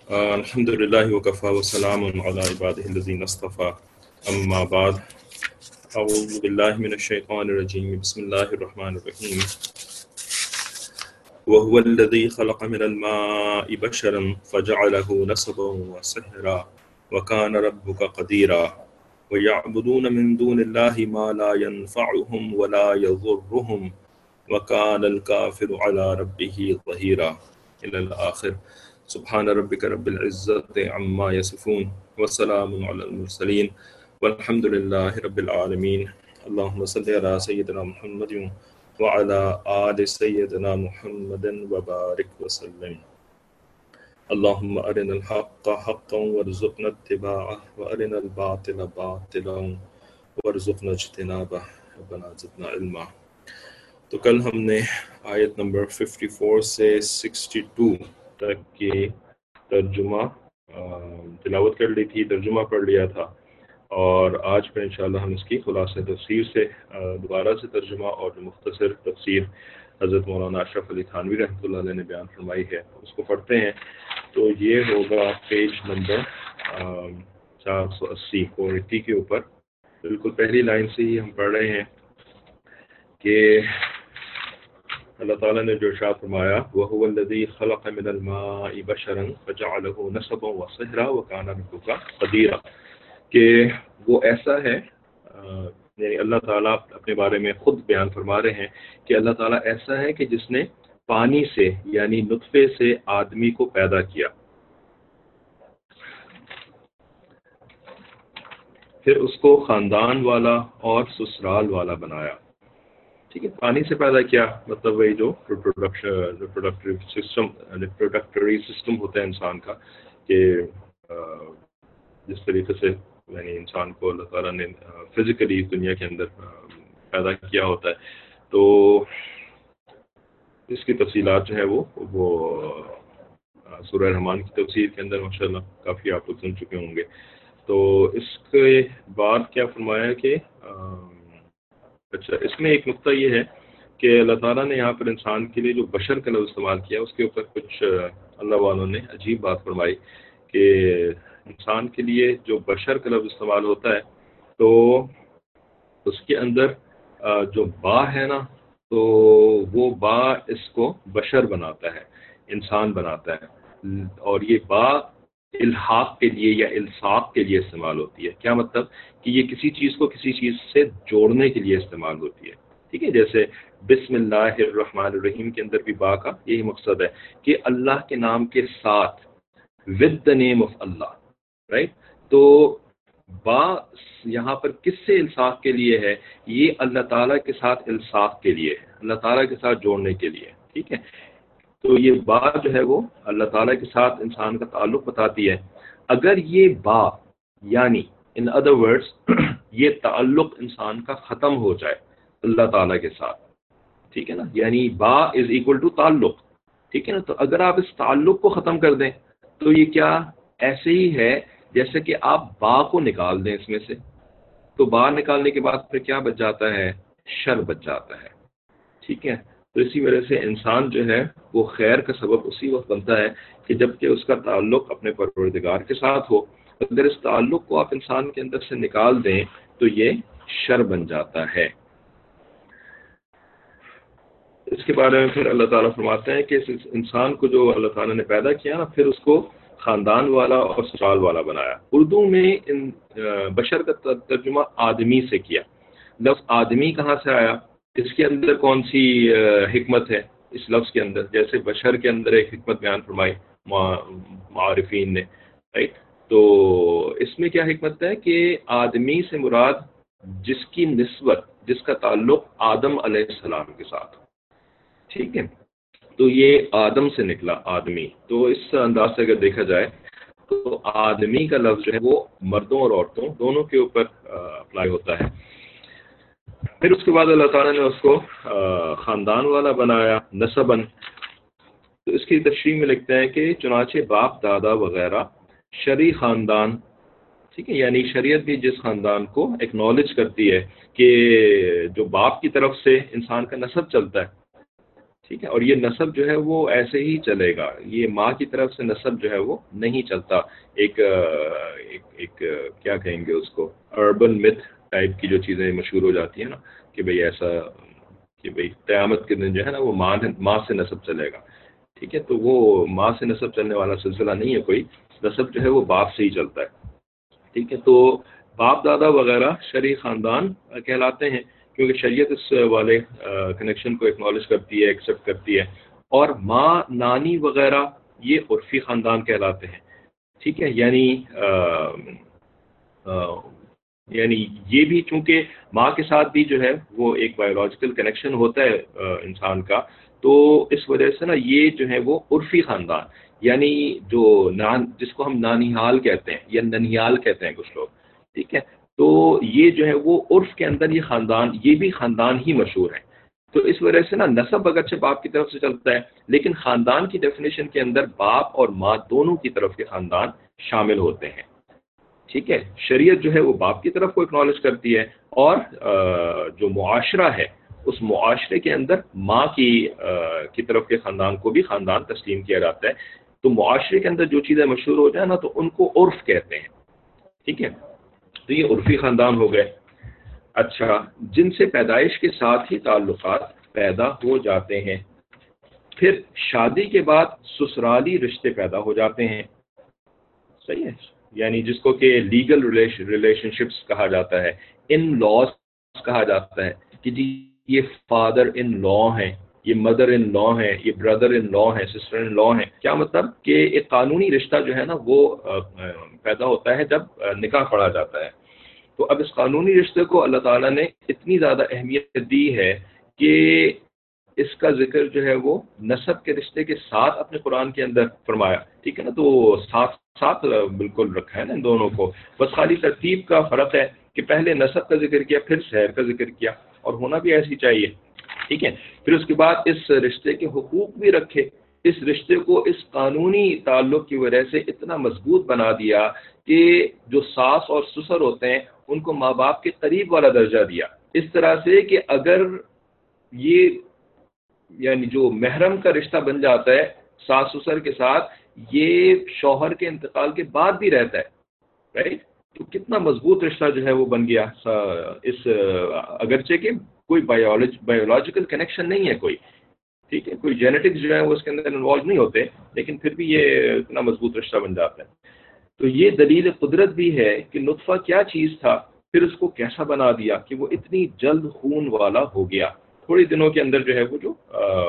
الحمد لله وكفى وسلام على عباده الذين اصطفى أما بعد. أعوذ بالله من الشيطان الرجيم. بسم الله الرحمن الرحيم. وهو الذي خلق من الماء بشرا فجعله نسبا وسحرا وكان ربك قديرا ويعبدون من دون الله ما لا ينفعهم ولا يضرهم وكان الكافر على ربه ظهيرا إلى الآخر. سبحان ربك رب العزة عما يصفون وسلام على المرسلين والحمد لله رب العالمين. اللهم صل على سيدنا محمد وعلى آل سيدنا محمد وبارك وسلم. اللهم أرنا الحق حقا وارزقنا اتباعه وأرنا الباطل باطلا وارزقنا اجتنابه ربنا زدنا علما. تو کل ہم نے آیت نمبر 54 سے 62 تک کی ترجمہ تلاوت کر لی تھی، ترجمہ پڑھ لیا تھا، اور آج پھر انشاءاللہ ہم اس کی خلاصہ تفسیر سے دوبارہ سے ترجمہ اور جو مختصر تفسیر حضرت مولانا اشرف علی تھانوی رحمۃ اللہ علیہ نے بیان فرمائی ہے اس کو پڑھتے ہیں. تو یہ ہوگا پیج نمبر 480 480 کے اوپر. بالکل پہلی لائن سے ہی ہم پڑھ رہے ہیں کہ اللہ تعالیٰ نے جو ارشاد فرمایا وَهُوَ الَّذِي خَلَقَ مِنَ الْمَاءِ بَشَرًا فَجَعَلَهُ نَسَبًا وَصِهْرًا وَكَانَ رَبُّكَ قَدِيرًا، کہ وہ ایسا ہے، یعنی اللہ تعالیٰ اپنے بارے میں خود بیان فرما رہے ہیں کہ اللہ تعالیٰ ایسا ہے کہ جس نے پانی سے یعنی نطفے سے آدمی کو پیدا کیا، پھر اس کو خاندان والا اور سسرال والا بنایا. ٹھیک ہے، پانی سے پیدا کیا مطلب وہی جو ریپروڈکٹری سسٹم ہوتا ہے انسان کا، کہ جس طریقے سے یعنی انسان کو اللہ تعالیٰ نے فزیکلی دنیا کے اندر پیدا کیا ہوتا ہے. تو اس کی تفصیلات جو ہے وہ سورہ رحمان کی تفسیر کے اندر ماشاءاللہ کافی آپ لوگ سن چکے ہوں گے. تو اس کے بعد کیا فرمایا کہ اچھا، اس میں ایک نقطہ یہ ہے کہ اللہ تعالیٰ نے یہاں پر انسان کے لیے جو بشر کا لفظ استعمال کیا اس کے اوپر کچھ اللہ والوں نے عجیب بات فرمائی کہ انسان کے لیے جو بشر کا لفظ استعمال ہوتا ہے تو اس کے اندر جو با ہے نا، تو وہ با اس کو بشر بناتا ہے، انسان بناتا ہے، اور یہ با الحاق کے لیے یا الصاق کے لیے استعمال ہوتی ہے. کیا مطلب کہ یہ کسی چیز کو کسی چیز سے جوڑنے کے لیے استعمال ہوتی ہے. ٹھیک ہے، جیسے بسم اللہ الرحمن الرحیم کے اندر بھی با کا یہی مقصد ہے کہ اللہ کے نام کے ساتھ، with the name of اللہ، رائٹ. تو با یہاں پر کس سے الصاق کے لیے ہے؟ یہ اللہ تعالیٰ کے ساتھ الصاق کے لیے ہے، اللہ تعالیٰ کے ساتھ جوڑنے کے لیے. ٹھیک ہے، تو یہ با جو ہے وہ اللہ تعالیٰ کے ساتھ انسان کا تعلق بتاتی ہے. اگر یہ با یعنی ان ادر ورڈز یہ تعلق انسان کا ختم ہو جائے اللہ تعالیٰ کے ساتھ، ٹھیک ہے نا، یعنی با از ایکول ٹو تعلق، ٹھیک ہے نا. تو اگر آپ اس تعلق کو ختم کر دیں تو یہ کیا ایسے ہی ہے جیسے کہ آپ با کو نکال دیں اس میں سے، تو با نکالنے کے بعد پھر کیا بچ جاتا ہے؟ شر بچ جاتا ہے. ٹھیک ہے، تو اسی وجہ سے انسان جو ہے وہ خیر کا سبب اسی وقت بنتا ہے کہ جب کہ اس کا تعلق اپنے پروردگار کے ساتھ ہو. اگر اس تعلق کو آپ انسان کے اندر سے نکال دیں تو یہ شر بن جاتا ہے. اس کے بارے میں پھر اللہ تعالیٰ فرماتے ہیں کہ اس انسان کو جو اللہ تعالیٰ نے پیدا کیا نا، پھر اس کو خاندان والا اور سسرال والا بنایا. اردو میں بشر کا ترجمہ آدمی سے کیا. لفظ آدمی کہاں سے آیا؟ اس کے اندر کون سی حکمت ہے اس لفظ کے اندر؟ جیسے بشر کے اندر ایک حکمت بیان فرمائی معارفین نے، رائٹ. تو اس میں کیا حکمت ہے کہ آدمی سے مراد جس کی نسبت، جس کا تعلق آدم علیہ السلام کے ساتھ. ٹھیک ہے، تو یہ آدم سے نکلا آدمی. تو اس انداز سے اگر دیکھا جائے تو آدمی کا لفظ جو ہے وہ مردوں اور عورتوں دونوں کے اوپر اپلائی ہوتا ہے. پھر اس کے بعد اللہ تعالیٰ نے اس کو خاندان والا بنایا، نسباً. تو اس کی تشریح میں لکھتے ہیں کہ چنانچہ باپ دادا وغیرہ شرعی خاندان، ٹھیک ہے، یعنی شریعت بھی جس خاندان کو ایکنالج کرتی ہے کہ جو باپ کی طرف سے انسان کا نسب چلتا ہے، ٹھیک ہے، اور یہ نسب جو ہے وہ ایسے ہی چلے گا، یہ ماں کی طرف سے نسب جو ہے وہ نہیں چلتا۔ ایک کیا کہیں گے اس کو، اربن متھ ٹائپ کی جو چیزیں مشہور ہو جاتی ہیں نا، کہ بھئی ایسا کہ بھئی قیامت کے دن جو ہے نا وہ ماں سے نسب چلے گا، ٹھیک ہے، تو وہ ماں سے نسب چلنے والا سلسلہ نہیں ہے کوئی، نسب جو ہے وہ باپ سے ہی چلتا ہے، ٹھیک ہے۔ تو باپ دادا وغیرہ شرعی خاندان کہلاتے ہیں، کیونکہ شریعت اس والے کنیکشن کو اکنالج کرتی ہے، ایکسیپٹ کرتی ہے، اور ماں نانی وغیرہ یہ عرفی خاندان کہلاتے ہیں، ٹھیک ہے، یعنی یہ بھی چونکہ ماں کے ساتھ بھی جو ہے وہ ایک بایولوجیکل کنیکشن ہوتا ہے انسان کا، تو اس وجہ سے نا یہ جو ہے وہ عرفی خاندان، یعنی جو جس کو ہم نانیحال کہتے ہیں یا ننیال کہتے ہیں کچھ لوگ، ٹھیک ہے، تو یہ جو ہے وہ عرف کے اندر یہ خاندان، یہ بھی خاندان ہی مشہور ہے۔ تو اس وجہ سے نا نسب اگرچہ باپ کی طرف سے چلتا ہے، لیکن خاندان کی ڈیفینیشن کے اندر باپ اور ماں دونوں کی طرف کے خاندان شامل ہوتے ہیں، ٹھیک ہے۔ شریعت جو ہے وہ باپ کی طرف کو اکنالج کرتی ہے، اور جو معاشرہ ہے اس معاشرے کے اندر ماں کی طرف کے خاندان کو بھی خاندان تسلیم کیا جاتا ہے۔ تو معاشرے کے اندر جو چیزیں مشہور ہو جائیں نا تو ان کو عرف کہتے ہیں، ٹھیک ہے، تو یہ عرفی خاندان ہو گئے۔ اچھا، جن سے پیدائش کے ساتھ ہی تعلقات پیدا ہو جاتے ہیں، پھر شادی کے بعد سسرالی رشتے پیدا ہو جاتے ہیں، صحیح ہے، یعنی جس کو کہ لیگل ریلیشن شپس کہا جاتا ہے، ان لاز کہا جاتا ہے، کہ جی یہ فادر ان لا ہیں، یہ مدر ان لا ہیں، یہ بردر ان لا ہیں، سسٹر ان لا ہیں۔ کیا مطلب کہ ایک قانونی رشتہ جو ہے نا وہ پیدا ہوتا ہے جب نکاح پڑھا جاتا ہے۔ تو اب اس قانونی رشتے کو اللہ تعالیٰ نے اتنی زیادہ اہمیت دی ہے کہ اس کا ذکر جو ہے وہ نسب کے رشتے کے ساتھ اپنے قرآن کے اندر فرمایا، ٹھیک ہے نا، تو ساتھ ساتھ بالکل رکھا ہے نا ان دونوں کو، بس خالی ترتیب کا فرق ہے کہ پہلے نسب کا ذکر کیا پھر شہر کا ذکر کیا، اور ہونا بھی ایسی چاہیے، ٹھیک ہے۔ پھر اس کے بعد اس رشتے کے حقوق بھی رکھے، اس رشتے کو اس قانونی تعلق کی وجہ سے اتنا مضبوط بنا دیا کہ جو ساس اور سسر ہوتے ہیں ان کو ماں باپ کے قریب والا درجہ دیا، اس طرح سے کہ اگر یہ یعنی جو محرم کا رشتہ بن جاتا ہے ساس سسر کے ساتھ، یہ شوہر کے انتقال کے بعد بھی رہتا ہے، رائٹ، تو کتنا مضبوط رشتہ جو ہے وہ بن گیا، اس اگرچہ کہ کوئی بایولوجیکل کنیکشن نہیں ہے کوئی، ٹھیک ہے، کوئی جینیٹکس جو ہے وہ اس کے اندر انوالو نہیں ہوتے، لیکن پھر بھی یہ اتنا مضبوط رشتہ بن جاتا ہے۔ تو یہ دلیل قدرت بھی ہے کہ نطفہ کیا چیز تھا، پھر اس کو کیسا بنا دیا کہ وہ اتنی جلد خون والا ہو گیا، تھوڑی دنوں کے اندر جو ہے وہ جو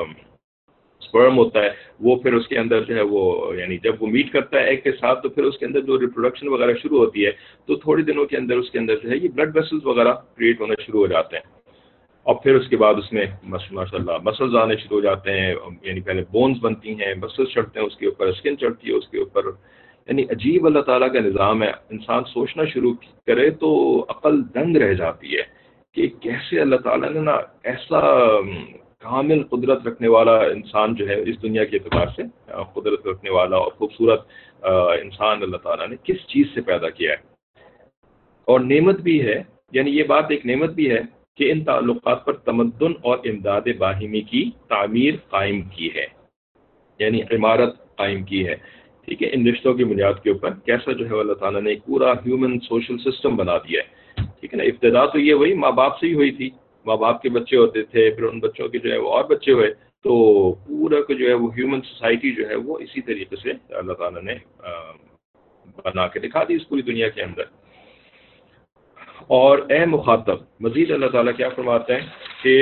سپرم ہوتا ہے وہ پھر اس کے اندر جو ہے وہ یعنی جب وہ میٹ کرتا ہے ایگ کے ساتھ تو پھر اس کے اندر جو ریپروڈکشن وغیرہ شروع ہوتی ہے، تو تھوڑی دنوں کے اندر اس کے اندر جو ہے یہ بلڈ ویسلز وغیرہ کریٹ ہونا شروع ہو جاتے ہیں، اور پھر اس کے بعد اس میں ماشاء اللہ مسلز آنے شروع ہو جاتے ہیں، یعنی پہلے بونز بنتی ہیں، مسلز چڑھتے ہیں اس کے اوپر، اسکن چڑھتی ہے اس کے اوپر، یعنی عجیب اللہ تعالیٰ کا نظام ہے۔ انسان سوچنا شروع کرے تو عقل دنگ رہ جاتی ہے کہ کیسے اللہ تعالیٰ نے نا ایسا کامل قدرت رکھنے والا انسان جو ہے اس دنیا کے اعتبار سے قدرت رکھنے والا اور خوبصورت انسان اللہ تعالیٰ نے کس چیز سے پیدا کیا ہے، اور نعمت بھی ہے، یعنی یہ بات ایک نعمت بھی ہے کہ ان تعلقات پر تمدن اور امداد باہمی کی تعمیر قائم کی ہے، یعنی عمارت قائم کی ہے، ٹھیک ہے، ان رشتوں کی بنیاد کے اوپر کیسا جو ہے اللہ تعالیٰ نے ایک پورا ہیومن سوشل سسٹم بنا دیا ہے، ٹھیک ہے نا۔ ابتدا تو یہ وہی ماں باپ سے ہی ہوئی تھی، ماں باپ کے بچے ہوتے تھے، پھر ان بچوں کے جو ہے وہ اور بچے ہوئے، تو پورا کو جو ہے وہ ہیومن سوسائٹی جو ہے وہ اسی طریقے سے اللہ تعالیٰ نے بنا کے دکھا دی اس پوری دنیا کے اندر۔ اور اے مخاطب، مزید اللہ تعالیٰ کیا فرماتے ہیں کہ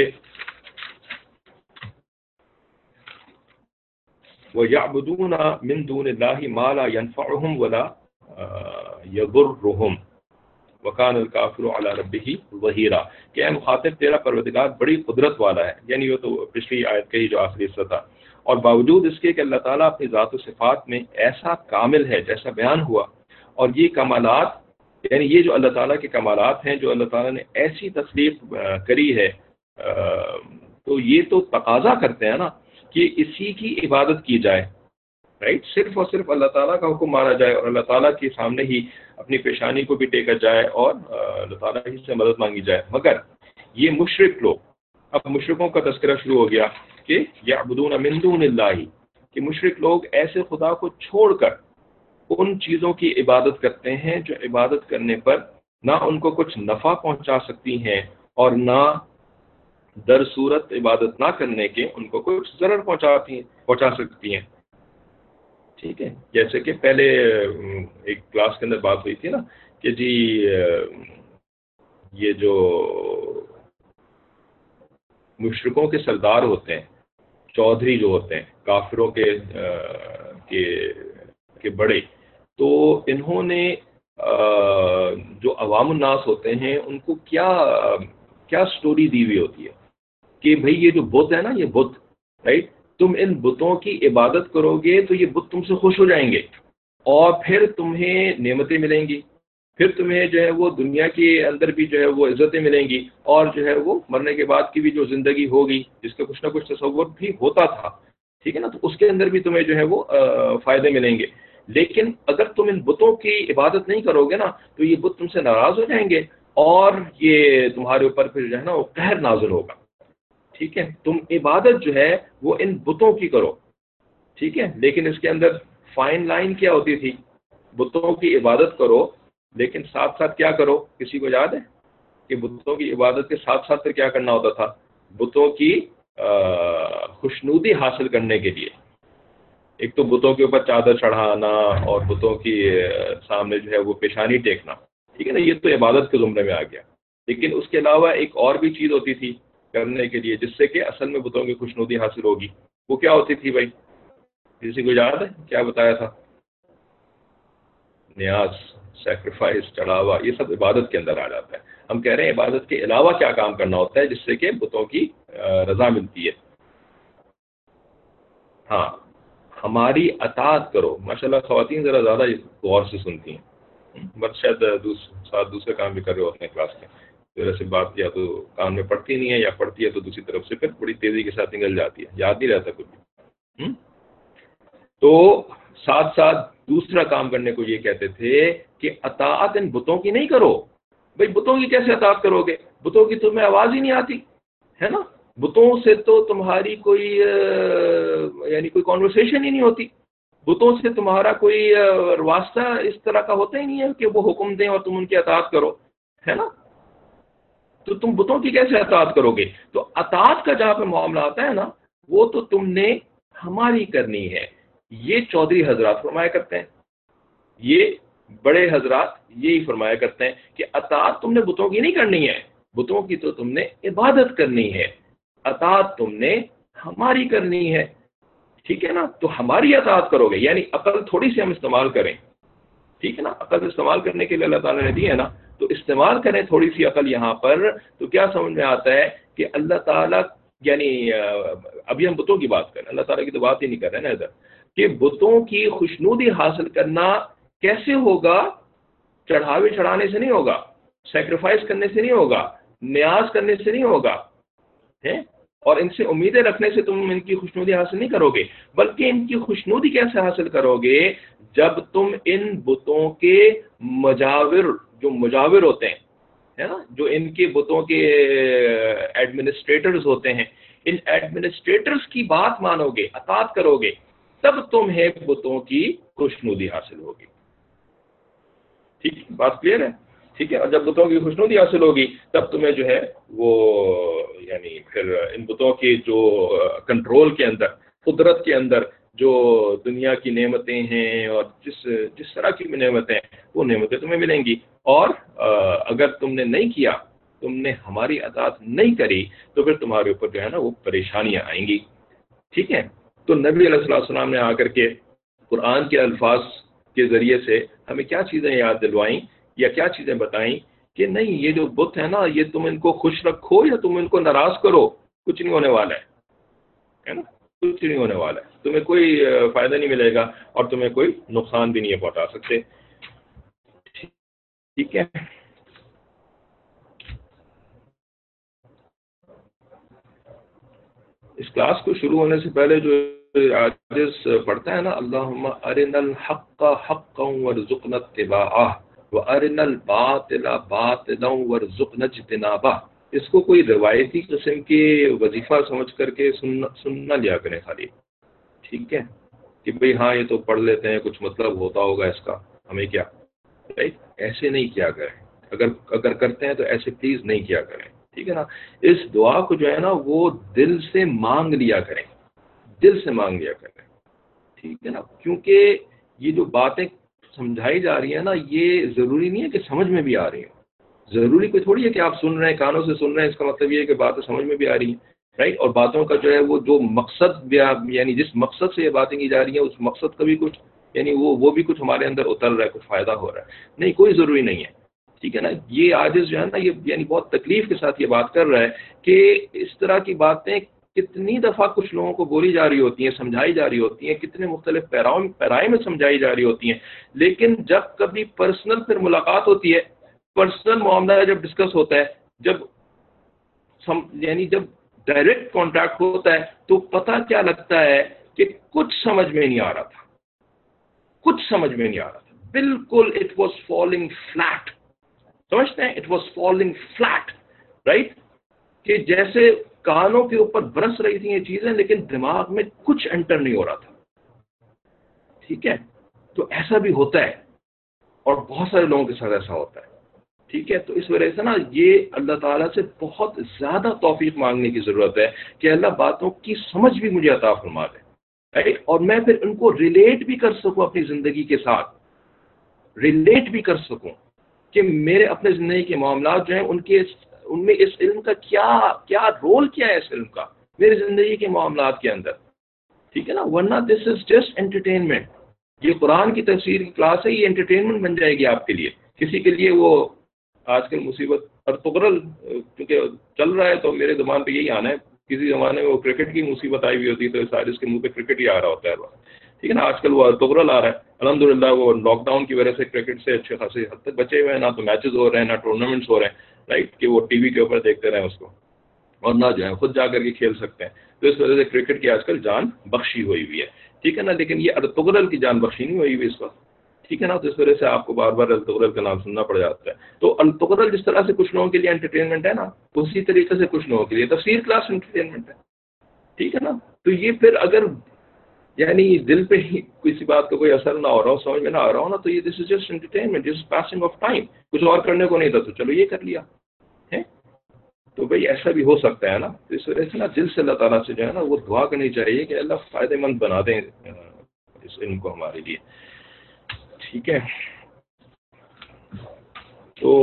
وَيَعْبُدُونَ مِن دُونِ اللَّهِ مَا لَا يَنفَعُهُمْ وَلَا يَضُرُّهُمْ وَكَانَ الْكَافِرُ عَلَى رَبِّهِ ظَهِيرًا، کہ اے مخاطب تیرا پروردگار بڑی قدرت والا ہے، یعنی وہ تو پچھلی آیت کا ہی جو آخری حصہ تھا، اور باوجود اس کے کہ اللہ تعالیٰ اپنی ذات و صفات میں ایسا کامل ہے جیسا بیان ہوا، اور یہ کمالات یعنی یہ جو اللہ تعالیٰ کے کمالات ہیں، جو اللہ تعالیٰ نے ایسی تخلیق کری ہے، تو یہ تو تقاضا کرتے ہیں نا کہ اسی کی عبادت کی جائے، رائٹ، صرف اور صرف اللہ تعالیٰ کا حکم مانا جائے، اور اللہ تعالیٰ کے سامنے ہی اپنی پیشانی کو بھی ٹیکا جائے، اور اللہ تعالیٰ ہی سے مدد مانگی جائے۔ مگر یہ مشرک لوگ، اب مشرکوں کا تذکرہ شروع ہو گیا کہ یعبدون من دون اللہ، کہ مشرک لوگ ایسے خدا کو چھوڑ کر ان چیزوں کی عبادت کرتے ہیں جو عبادت کرنے پر نہ ان کو کچھ نفع پہنچا سکتی ہیں اور نہ در صورت عبادت نہ کرنے کے ان کو کچھ ضرر پہنچا سکتی ہیں. ٹھیک ہے، جیسے کہ پہلے ایک کلاس کے اندر بات ہوئی تھی نا کہ جی یہ جو مشرکوں کے سردار ہوتے ہیں، چودھری جو ہوتے ہیں کافروں کے بڑے، تو انہوں نے جو عوام الناس ہوتے ہیں ان کو کیا سٹوری دی ہوئی ہوتی ہے کہ بھئی یہ جو بت ہے نا، یہ بت رائٹ، تم ان بتوں کی عبادت کرو گے تو یہ بت تم سے خوش ہو جائیں گے اور پھر تمہیں نعمتیں ملیں گی، پھر تمہیں جو ہے وہ دنیا کے اندر بھی جو ہے وہ عزتیں ملیں گی، اور جو ہے وہ مرنے کے بعد کی بھی جو زندگی ہوگی جس کا کچھ نہ کچھ تصور بھی ہوتا تھا، ٹھیک ہے نا، تو اس کے اندر بھی تمہیں جو ہے وہ فائدے ملیں گے. لیکن اگر تم ان بتوں کی عبادت نہیں کرو گے نا تو یہ بت تم سے ناراض ہو جائیں گے اور یہ تمہارے اوپر پھر جو ہے نا وہ قہر نازل ہوگا. ٹھیک ہے، تم عبادت جو ہے وہ ان بتوں کی کرو، ٹھیک ہے، لیکن اس کے اندر فائن لائن کیا ہوتی تھی؟ بتوں کی عبادت کرو لیکن ساتھ ساتھ کیا کرو؟ کسی کو یاد ہے کہ بتوں کی عبادت کے ساتھ ساتھ پھر کیا کرنا ہوتا تھا؟ بتوں کی خوشنودی حاصل کرنے کے لیے ایک تو بتوں کے اوپر چادر چڑھانا اور بتوں کی سامنے جو ہے وہ پیشانی ٹیکنا، ٹھیک ہے نا، یہ تو عبادت کے زمرے میں آ گیا. لیکن اس کے علاوہ ایک اور بھی چیز ہوتی تھی کرنے کے لیے جس سے کہ اصل میں بتوں کی خوشنودی حاصل ہوگی. وہ کیا ہوتی تھی بھائی؟ کسی کو یاد ہے کیا بتایا تھا؟ نیاز، سیکریفائس، چڑھاوا، یہ سب عبادت کے اندر آ جاتا ہے. ہم کہہ رہے ہیں عبادت کے علاوہ کیا کام کرنا ہوتا ہے جس سے کہ بتوں کی رضا ملتی ہے. ہاں، ہماری اطاعت کرو. ماشاءاللہ خواتین ذرا زیادہ غور سے سنتی ہیں، بس شاید دوسرے کام بھی کر رہے ہوتے ہیں کلاس کے، میرے سے بات کیا تو کان میں پڑتی نہیں ہے یا پڑتی ہے تو دوسری طرف سے پھر بڑی تیزی کے ساتھ نکل جاتی ہے، یاد نہیں رہتا کچھ بھی. تو ساتھ ساتھ دوسرا کام کرنے کو یہ کہتے تھے کہ اطاعت ان بتوں کی نہیں کرو. بھئی بتوں کی کیسے اطاعت کرو گے؟ بتوں کی تمہیں آواز ہی نہیں آتی ہے نا، بتوں سے تو تمہاری کوئی یعنی کوئی کانورسیشن ہی نہیں ہوتی، بتوں سے تمہارا کوئی واسطہ اس طرح کا ہوتا ہی نہیں ہے کہ وہ حکم دیں اور تم ان کی اطاعت کرو، ہے نا. تو تم بتوں کی کیسے اطاعت کرو گے؟ تو اطاعت کا جہاں پہ معاملہ آتا ہے نا وہ تو تم نے ہماری کرنی ہے. یہ چودھری حضرات فرمایا کرتے ہیں، یہ بڑے حضرات یہی فرمایا کرتے ہیں کہ اطاعت تم نے بتوں کی نہیں کرنی ہے، بتوں کی تو تم نے عبادت کرنی ہے، اطاعت تم نے ہماری کرنی ہے. ٹھیک ہے نا، تو ہماری اطاعت کرو گے یعنی عقل تھوڑی سی ہم استعمال کریں، ٹھیک ہے نا، عقل استعمال کرنے کے لیے اللہ تعالیٰ نے دی ہے نا، تو استعمال کریں تھوڑی سی عقل یہاں پر. تو کیا سمجھ میں آتا ہے کہ اللہ تعالیٰ یعنی ابھی ہم بتوں کی بات کریں، اللہ تعالیٰ کی تو بات ہی نہیں کر رہے نا ادھر، کہ بتوں کی خوشنودی حاصل کرنا کیسے ہوگا؟ چڑھاوے چڑھانے سے نہیں ہوگا، سیکریفائس کرنے سے نہیں ہوگا، نیاز کرنے سے نہیں ہوگا ہے، اور ان سے امیدیں رکھنے سے تم ان کی خوشنودی حاصل نہیں کرو گے، بلکہ ان کی خوشنودی کیسے حاصل کرو گے؟ جب تم ان بتوں کے جو مجاور ہوتے ہیں ہے نا، جو ان کے بتوں کے ایڈمنسٹریٹرز ہوتے ہیں، ان ایڈمنسٹریٹرز کی بات مانو گے، اطاعت کرو گے، تب تمہیں بتوں کی خوشنودی حاصل ہوگی. ٹھیک، بات کلیئر ہے؟ ٹھیک ہے، اور جب بتوں کی خوشنودی حاصل ہوگی تب تمہیں جو ہے وہ یعنی پھر ان بتوں کی جو کنٹرول کے اندر، قدرت کے اندر جو دنیا کی نعمتیں ہیں اور جس طرح کی نعمتیں ہیں وہ نعمتیں تمہیں ملیں گی. اور اگر تم نے نہیں کیا، تم نے ہماری اطاعت نہیں کری تو پھر تمہارے اوپر جو ہے نا وہ پریشانیاں آئیں گی. ٹھیک ہے، تو نبی علیہ السلام نے آ کر کے قرآن کے الفاظ کے ذریعے سے ہمیں کیا چیزیں یاد دلوائیں یا کیا چیزیں بتائیں کہ نہیں یہ جو بت ہے نا یہ تم ان کو خوش رکھو یا تم ان کو ناراض کرو، کچھ نہیں ہونے والا ہے نا، کچھ نہیں ہونے والا ہے، تمہیں کوئی فائدہ نہیں ملے گا اور تمہیں کوئی نقصان بھی نہیں پہنچا سکتے. ٹھیک ہے، اس کلاس کو شروع ہونے سے پہلے جو عاجز پڑھتا ہے نا، اللہم ارنا الحق حقا وارزقنا اتباعہ وارنا الباطل باطلا وارزقنا اجتنابہ، اس کو کوئی روایتی قسم کے وظیفہ سمجھ کر کے سننا لیا کریں خالی، ٹھیک ہے، کہ بھئی ہاں یہ تو پڑھ لیتے ہیں، کچھ مطلب ہوتا ہوگا اس کا، ہمیں کیا، رائٹ؟ ایسے نہیں کیا کریں، اگر کرتے ہیں تو ایسے پلیز نہیں کیا کریں، ٹھیک ہے نا؟ اس دعا کو جو ہے نا وہ دل سے مانگ لیا کریں، دل سے مانگ لیا کریں، ٹھیک ہے نا؟ کیونکہ یہ جو باتیں سمجھائی جا رہی ہیں نا، یہ ضروری نہیں ہے کہ سمجھ میں بھی آ رہی ہیں، ضروری کوئی تھوڑی ہے کہ آپ سن رہے ہیں، کانوں سے سن رہے ہیں، اس کا مطلب یہ ہے کہ باتیں سمجھ میں بھی آ رہی ہیں، رائٹ؟ اور باتوں کا جو ہے وہ جو مقصد بھی یعنی جس مقصد سے یہ باتیں کی جا رہی ہیں، اس مقصد کا بھی کچھ یعنی وہ بھی کچھ ہمارے اندر اتر رہا ہے، کچھ فائدہ ہو رہا ہے، نہیں، کوئی ضروری نہیں ہے، ٹھیک ہے نا؟ یہ عاجز جو ہے نا، یہ یعنی بہت تکلیف کے ساتھ یہ بات کر رہا ہے کہ اس طرح کی باتیں کتنی دفعہ کچھ لوگوں کو بولی جا رہی ہوتی ہیں، سمجھائی جا رہی ہوتی ہیں، کتنے مختلف پیرائے میں سمجھائی جا رہی ہوتی ہیں، لیکن جب کبھی پرسنل پھر ملاقات ہوتی ہے، پرسنل معاملہ جب ڈسکس ہوتا ہے، یعنی جب ڈائریکٹ کانٹیکٹ ہوتا ہے، تو پتہ کیا لگتا ہے کہ کچھ سمجھ میں نہیں آ رہا تھا، کچھ سمجھ میں نہیں آ رہا تھا، بالکل اٹ واز فالنگ فلیٹ، سمجھتے ہیں؟ It was falling flat, right? کہ جیسے کانوں کے اوپر برس رہی تھیں یہ چیزیں، لیکن دماغ میں کچھ انٹر نہیں ہو رہا تھا، ٹھیک ہے؟ تو ایسا بھی ہوتا ہے، اور بہت سارے لوگوں کے ساتھ ایسا ہوتا ہے، ٹھیک ہے؟ تو اس وجہ سے نا یہ اللہ تعالیٰ سے بہت زیادہ توفیق مانگنے کی ضرورت ہے کہ اللہ باتوں کی سمجھ بھی مجھے عطا فرما دے، رائٹ؟ اور میں پھر ان کو ریلیٹ بھی کر سکوں اپنی زندگی کے ساتھ، ریلیٹ بھی کر سکوں کہ میرے اپنے زندگی کے معاملات جو ہیں ان میں اس علم کا کیا رول کیا ہے، اس علم کا میری زندگی کے معاملات کے اندر، ٹھیک ہے نا؟ ورنہ دس از جسٹ انٹرٹینمنٹ، یہ قرآن کی تفسیر کی کلاس ہے، یہ انٹرٹینمنٹ بن جائے گی آپ کے لیے، کسی کے لیے وہ آج کل مصیبت ارطغرل کیونکہ چل رہا ہے تو میرے زبان پہ یہی آنا ہے، کسی زمانے میں وہ کرکٹ کی مصیبت آئی ہوئی ہوتی ہے تو سارے کے منہ پہ کرکٹ ہی آ رہا ہوتا ہے، ٹھیک ہے نا؟ آج کل وہ ارطغرل آ رہا ہے، الحمدللہ وہ لاک ڈاؤن کی وجہ سے کرکٹ سے اچھے خاصے حد تک بچے ہوئے ہیں، نہ تو میچز ہو رہے ہیں، نہ ٹورنامنٹس ہو رہے ہیں، رائٹ؟ کہ وہ ٹی وی کے اوپر دیکھتے رہیں اس کو، اور نہ جو ہے خود جا کر کے کھیل سکتے ہیں، تو اس وجہ سے کرکٹ کی آج کل جان بخشی ہوئی ہے، ٹھیک ہے نا؟ لیکن یہ ارطغرل کی جان بخشی نہیں ہوئی اس وقت، ٹھیک ہے نا؟ تو اس وجہ سے آپ کو بار بار ارطغرل کا نام سننا پڑ جاتا ہے، تو ارطغرل جس طرح سے کچھ لوگوں کے لیے انٹرٹینمنٹ ہے نا، اسی طریقے سے کچھ لوگوں کے لیے تفسیر کلاس انٹرٹینمنٹ ہے، ٹھیک ہے نا؟ تو یہ پھر اگر یعنی دل پہ ہی کسی بات کا کوئی اثر نہ ہو رہا ہو، سمجھ میں نہ آ رہا ہو نا، تو یہ this is just entertainment, this is passing of time, کچھ اور کرنے کو نہیں تھا تو چلو یہ کر لیا ہے، تو بھئی ایسا بھی ہو سکتا ہے نا؟ تو اس وجہ سے نا دل سے اللہ تعالیٰ سے جو ہے نا وہ دعا کرنی چاہیے کہ اللہ فائدہ مند بنا دیں اس علم کو ہمارے لیے، ٹھیک ہے؟ تو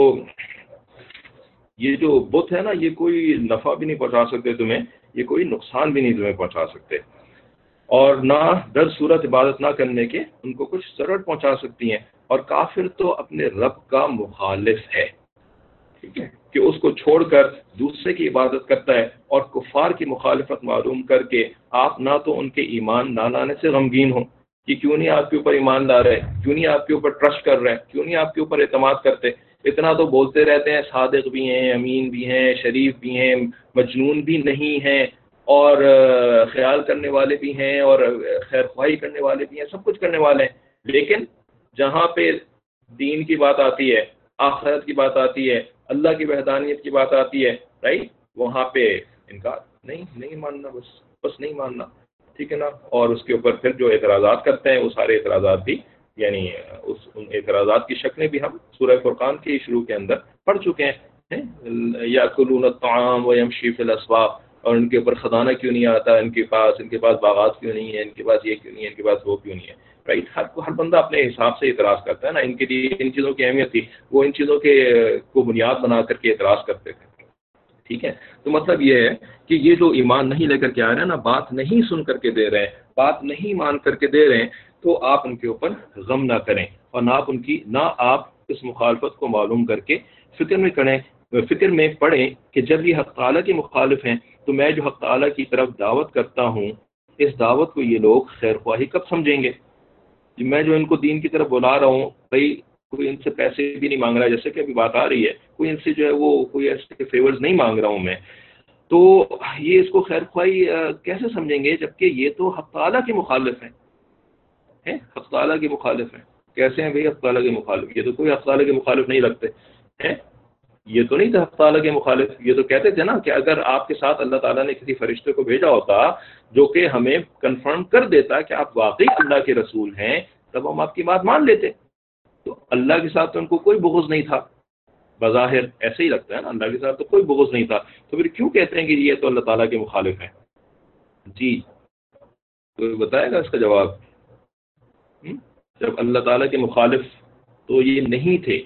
یہ جو بت ہے نا، یہ کوئی نفع بھی نہیں پہنچا سکتے تمہیں، یہ کوئی نقصان بھی نہیں تمہیں پہنچا سکتے، اور نہ در صورت عبادت نہ کرنے کے ان کو کچھ ضرر پہنچا سکتی ہیں، اور کافر تو اپنے رب کا مخالف ہے، ٹھیک ہے؟ کہ اس کو چھوڑ کر دوسرے کی عبادت کرتا ہے، اور کفار کی مخالفت معلوم کر کے آپ نہ تو ان کے ایمان نہ لانے سے غمگین ہوں کہ کیوں نہیں آپ کے اوپر ایمان لا رہے، کیوں نہیں آپ کے اوپر ٹرسٹ کر رہے ہیں، کیوں نہیں آپ کے اوپر اعتماد کرتے، اتنا تو بولتے رہتے ہیں، صادق بھی ہیں، امین بھی ہیں، شریف بھی ہیں، مجنون بھی نہیں ہیں، اور خیال کرنے والے بھی ہیں، اور خیر خواہی کرنے والے بھی ہیں، سب کچھ کرنے والے ہیں، لیکن جہاں پہ دین کی بات آتی ہے، آخرت کی بات آتی ہے، اللہ کی وحدانیت کی بات آتی ہے، رائٹ؟ وہاں پہ انکار، نہیں ماننا، بس نہیں ماننا، ٹھیک ہے نا؟ اور اس کے اوپر پھر جو اعتراضات کرتے ہیں وہ سارے اعتراضات بھی یعنی ان اعتراضات کی شکلیں بھی ہم سورہ فرقان کے شروع کے اندر پڑھ چکے ہیں، یاکلون الطعام ویمشی فی الاسواق، اور ان کے اوپر خزانہ کیوں نہیں آتا، ان کے پاس باغات کیوں نہیں ہے، ان کے پاس یہ کیوں نہیں ہے، ان کے پاس وہ کیوں نہیں ہے، رائٹ؟ ہر بندہ اپنے حساب سے اعتراض کرتا ہے نا، ان کے لیے ان چیزوں کی اہمیت تھی، وہ ان چیزوں کے کو بنیاد بنا کر کے اعتراض کرتے تھے، ٹھیک ہے؟ تو مطلب یہ ہے کہ یہ جو ایمان نہیں لے کر کے آ رہے ہیں نا، بات نہیں سن کر کے دے رہے ہیں، بات نہیں مان کر کے دے رہے ہیں، تو آپ ان کے اوپر غم نہ کریں، اور نہ آپ اس مخالفت کو معلوم کر کے فکر میں پڑیں کہ جب یہ حق تعالیٰ کے مخالف ہیں تو میں جو حق تعالیٰ کی طرف دعوت کرتا ہوں، اس دعوت کو یہ لوگ خیر خواہی کب سمجھیں گے؟ میں جو ان کو دین کی طرف بلا رہا ہوں، بھائی کوئی ان سے پیسے بھی نہیں مانگ رہا ہے، جیسے کہ ابھی بات آ رہی ہے، کوئی ان سے جو ہے وہ کوئی ایسے فیورز نہیں مانگ رہا ہوں میں، تو یہ اس کو خیر خواہی کیسے سمجھیں گے جبکہ یہ تو حق تعالیٰ کے مخالف ہیں، حق تعالیٰ کے مخالف ہیں؟ کیسے ہیں بھائی حق تعالیٰ کے مخالف؟ یہ تو کوئی حق تعالیٰ کے مخالف نہیں لگتے ہیں، یہ تو نہیں تھا حق تعالیٰ کے مخالف. یہ تو کہتے تھے نا کہ اگر آپ کے ساتھ اللہ تعالیٰ نے کسی فرشتے کو بھیجا ہوتا جو کہ ہمیں کنفرم کر دیتا کہ آپ واقعی اللہ کے رسول ہیں, تب ہم آپ کی بات مان لیتے. تو اللہ کے ساتھ تو ان کو کوئی بغض نہیں تھا, بظاہر ایسے ہی لگتا ہے نا, اللہ کے ساتھ تو کوئی بغض نہیں تھا, تو پھر کیوں کہتے ہیں کہ یہ تو اللہ تعالیٰ کے مخالف ہیں؟ جی کوئی بتائے گا اس کا جواب؟ جب اللہ تعالیٰ کے مخالف تو یہ نہیں تھے.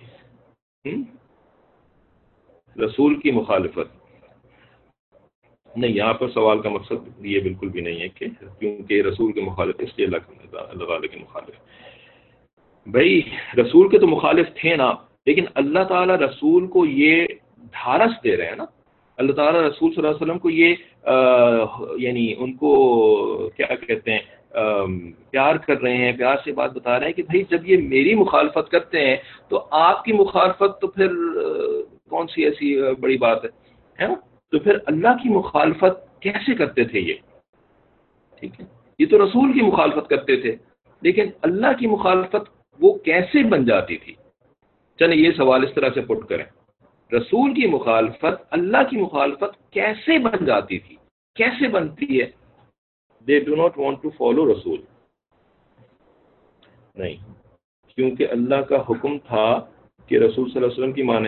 رسول کی مخالفت نہیں, یہاں پر سوال کا مقصد یہ بالکل بھی نہیں ہے کہ کیونکہ رسول کے مخالف اس لیے اللہ تعالیٰ کے مخالف. بھائی رسول کے تو مخالف تھے نا, لیکن اللہ تعالیٰ رسول کو یہ دھارس دے رہے ہیں نا, اللہ تعالیٰ رسول صلی اللہ علیہ وسلم کو یہ یعنی ان کو کیا کہتے ہیں پیار کر رہے ہیں, پیار سے بات بتا رہے ہیں کہ بھائی جب یہ میری مخالفت کرتے ہیں تو آپ کی مخالفت تو پھر کون سی ایسی بڑی بات ہے نا. تو پھر اللہ کی مخالفت کیسے کرتے تھے یہ؟ ٹھیک ہے, یہ تو رسول کی مخالفت کرتے تھے, لیکن اللہ کی مخالفت وہ کیسے بن جاتی تھی؟ چلیں یہ سوال اس طرح سے پٹ کریں, رسول کی مخالفت اللہ کی مخالفت کیسے بن جاتی تھی, کیسے بنتی ہے؟ They do not want to follow رسول. نہیں, کیونکہ اللہ کا حکم تھا کہ رسول صلی اللہ علیہ وسلم کی مانے.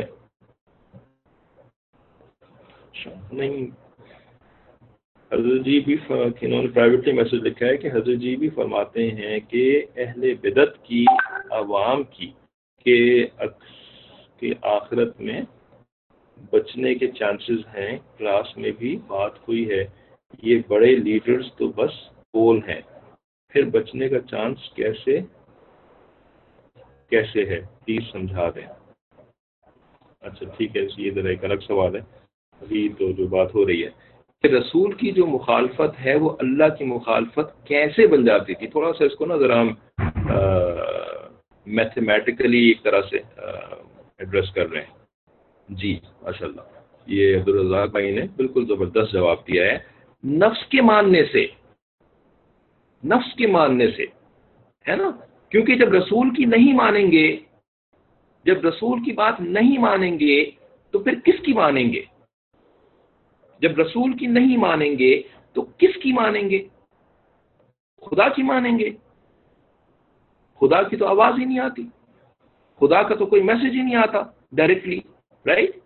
نہیں, حضرت جی بھی انہوں نے پرائیویٹلی میسج لکھا ہے کہ حضرت جی بھی فرماتے ہیں کہ اہل بدعت کی عوام کی کہ آخرت میں بچنے کے چانسز ہیں. کلاس میں بھی بات ہوئی ہے, یہ بڑے لیڈرز تو بس بول ہیں, پھر بچنے کا چانس کیسے ہے, پلیز سمجھا دیں. اچھا ٹھیک ہے, یہ ذرا ایک الگ سوال ہے. ابھی تو جو بات ہو رہی ہے کہ رسول کی جو مخالفت ہے وہ اللہ کی مخالفت کیسے بن جاتی تھی, تھوڑا سا اس کو نا ذرا ہم میتھمیٹیکلی ایک طرح سے ایڈریس کر رہے ہیں. جی ماشاء اللہ, یہ عبدالرزاق بھائی نے بالکل زبردست جواب دیا ہے. نفس کے ماننے سے ہے نا, کیونکہ جب رسول کی نہیں مانیں گے, جب رسول کی بات نہیں مانیں گے تو پھر کس کی مانیں گے؟ جب رسول کی نہیں مانیں گے تو کس کی مانیں گے؟ خدا کی مانیں گے. خدا کی تو آواز ہی نہیں آتی, خدا کا تو کوئی میسج ہی نہیں آتا ڈائریکٹلی, رائٹ؟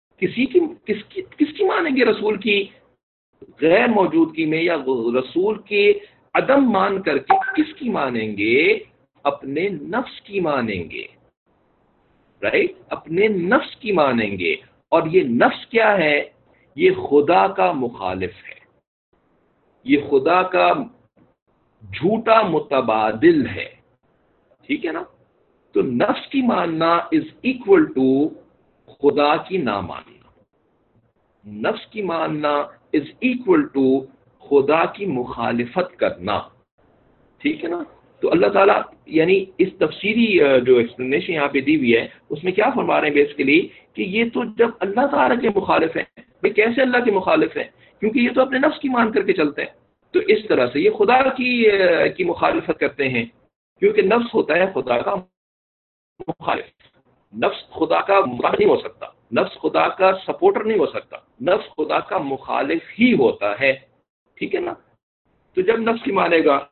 کس کی مانیں گے؟ رسول کی غیر موجودگی میں یا رسول کے عدم مان کر کے کس کی مانیں گے؟ اپنے نفس کی مانیں گے, رائٹ؟ اپنے نفس کی مانیں گے. اور یہ نفس کیا ہے؟ یہ خدا کا مخالف ہے, یہ خدا کا جھوٹا متبادل ہے. ٹھیک ہے نا؟ تو نفس کی ماننا از ایکول ٹو خدا کی نہ ماننا. نفس کی ماننا از ایکول ٹو خدا کی مخالفت کرنا. ٹھیک ہے نا؟ تو اللہ تعالیٰ یعنی اس تفسیری جو ایکسپلینیشن یہاں پہ دی ہوئی ہے اس میں کیا فرما رہے ہیں بیسیکلی کہ یہ تو جب اللہ تعالیٰ کے مخالف ہیں. بھائی کیسے اللہ کے مخالف ہیں؟ کیونکہ یہ تو اپنے نفس کی مان کر کے چلتے ہیں. تو اس طرح سے یہ خدا کی مخالفت کرتے ہیں, کیونکہ نفس ہوتا ہے خدا کا مخالف. نفس خدا کا مخالف نہیں ہو سکتا, نفس خدا کا سپورٹر نہیں ہو سکتا, نفس خدا کا مخالف ہی ہوتا ہے. ٹھیک ہے نا؟ تو جب نفس کی مانے گا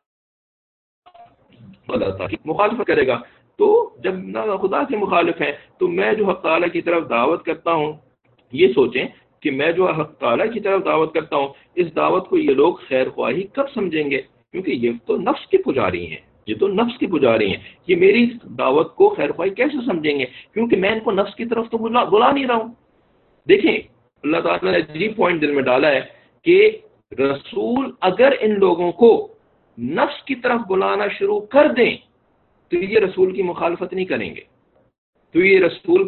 اللہ تعالیٰ مخالفت کرے گا. تو جب خدا کے مخالف ہیں تو میں جو حق تعالیٰ کی طرف دعوت کرتا ہوں, یہ سوچیں کہ میں جو حق تعالیٰ کی طرف دعوت کرتا ہوں اس دعوت کو یہ لوگ خیر خواہی کب سمجھیں گے؟ کیونکہ یہ تو نفس کے پجاری ہیں, یہ تو نفس کی پجاری ہیں. یہ میری دعوت کو خیر خواہی کیسے سمجھیں گے؟ کیونکہ میں ان کو نفس کی طرف تو بلا نہیں رہا ہوں. دیکھیں اللہ تعالیٰ نے عجیب پوائنٹ دل میں ڈالا ہے کہ رسول اگر ان لوگوں کو نفس کی طرف بلانا شروع کر دیں تو یہ رسول کی مخالفت نہیں کریں گے, تو یہ رسول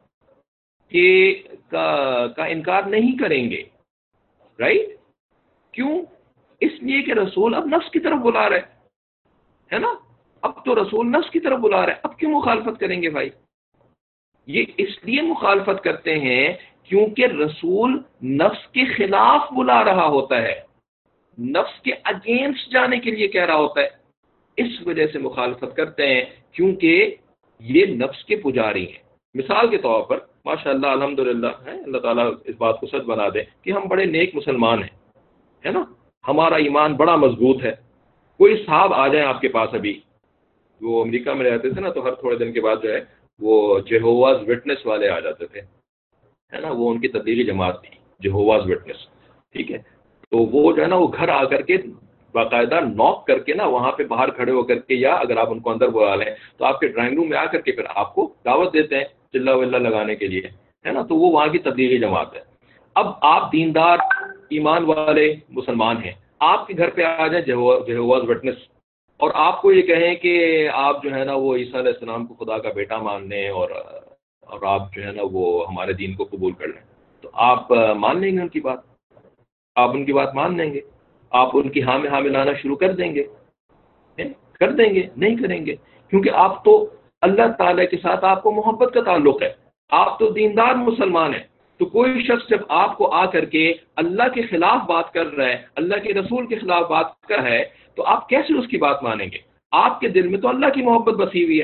کا انکار نہیں کریں گے, رائٹ؟ کیوں؟ اس لیے کہ رسول اب نفس کی طرف بلا رہے ہے نا. اب تو رسول نفس کی طرف بلا رہے, اب کیوں مخالفت کریں گے بھائی؟ یہ اس لیے مخالفت کرتے ہیں کیونکہ رسول نفس کے خلاف بلا رہا ہوتا ہے, نفس کے اگینسٹ جانے کے لیے کہہ رہا ہوتا ہے. اس وجہ سے مخالفت کرتے ہیں کیونکہ یہ نفس کے پجاری ہیں, مثال کے طور پر ماشاء اللہ الحمدللہ ہے، اللہ تعالیٰ اس بات کو سچ بنا دے کہ ہم بڑے نیک مسلمان ہیں، ہے نا، ہمارا ایمان بڑا مضبوط ہے. کوئی صاحب آ جائیں آپ کے پاس، ابھی وہ امریکہ میں رہتے تھے نا، تو ہر تھوڑے دن کے بعد جو ہے وہ جہوواز وٹنس والے آ جاتے تھے، ہے نا، وہ ان کی تبلیغی جماعت تھی جہوواز وٹنس. ٹھیک ہے، تو وہ جو ہے نا وہ گھر آ کر کے باقاعدہ ناک کر کے نا وہاں پہ باہر کھڑے ہو کر کے، یا اگر آپ ان کو اندر بلا لیں تو آپ کے ڈرائنگ روم میں آ کر کے پھر آپ کو دعوت دیتے ہیں چلا ولہ لگانے کے لیے، ہے نا. تو وہ وہاں کی تبلیغی جماعت ہے. اب آپ دیندار ایمان والے مسلمان ہیں، آپ کے گھر پہ آ جائیں جہوواز وٹنس، اور آپ کو یہ کہیں کہ آپ جو ہے نا وہ عیسیٰ علیہ السلام کو خدا کا بیٹا مان لیں، اور آپ جو ہے نا وہ ہمارے دین کو قبول کر لیں، تو آپ مان لیں گے ان کی بات؟ آپ ان کی بات مان لیں گے؟ آپ ان کی ہاں میں ہاں ملانا شروع کر دیں گے؟ کر دیں گے؟ نہیں کریں گے، کیونکہ آپ تو اللہ تعالیٰ کے ساتھ آپ کو محبت کا تعلق ہے، آپ تو دیندار مسلمان ہیں. تو کوئی شخص جب آپ کو آ کر کے اللہ کے خلاف بات کر رہا ہے، اللہ کے رسول کے خلاف بات کر رہا ہے، تو آپ کیسے اس کی بات مانیں گے؟ آپ کے دل میں تو اللہ کی محبت بسی ہوئی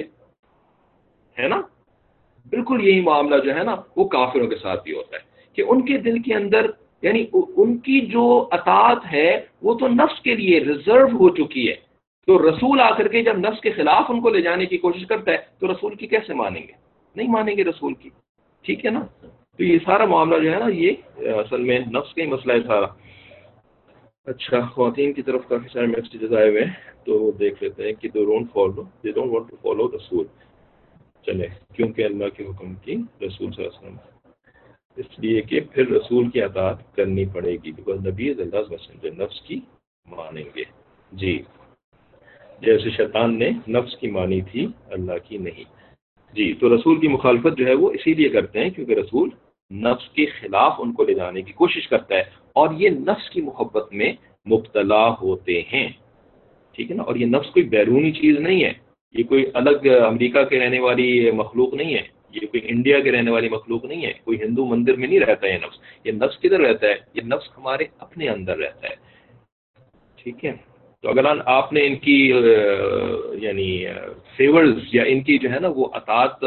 ہے نا. بالکل یہی معاملہ جو ہے نا وہ کافروں کے ساتھ بھی ہوتا ہے، کہ ان کے دل کے اندر یعنی ان کی جو اطاعت ہے وہ تو نفس کے لیے ریزرو ہو چکی ہے. تو رسول آ کر کے جب نفس کے خلاف ان کو لے جانے کی کوشش کرتا ہے تو رسول کی کیسے مانیں گے؟ نہیں مانیں گے رسول کی. ٹھیک ہے نا. تو یہ سارا معاملہ جو ہے نا یہ اصل میں نفس کا ہی مسئلہ ہے سارا. اچھا، خواتین کی طرف کافی سارے میسیجز آئے ہوئے ہیں، تو دیکھ لیتے ہیں کہ they don't want to follow رسول. چلے، کیونکہ اللہ کے حکم کی رسول صلی اللہ علیہ وسلم، اس لیے کہ پھر رسول کی اطاعت کرنی پڑے گی، بیکاز نبی از اللہ میسنجر، نفس کی مانیں گے. جی، جیسے شیطان نے نفس کی مانی تھی، اللہ کی نہیں. جی، تو رسول کی مخالفت جو ہے وہ اسی لیے کرتے ہیں کیونکہ رسول نفس کے خلاف ان کو لے جانے کی کوشش کرتا ہے، اور یہ نفس کی محبت میں مبتلا ہوتے ہیں. ٹھیک ہے نا. اور یہ نفس کوئی بیرونی چیز نہیں ہے، یہ کوئی الگ امریکہ کے رہنے والی مخلوق نہیں ہے، یہ کوئی انڈیا کے رہنے والی مخلوق نہیں ہے، کوئی ہندو مندر میں نہیں رہتا ہے یہ نفس. یہ نفس کدھر رہتا ہے؟ یہ نفس ہمارے اپنے اندر رہتا ہے. ٹھیک ہے. تو اگر آپ نے ان کی یعنی فیورز یا ان کی جو ہے نا وہ اطاعت،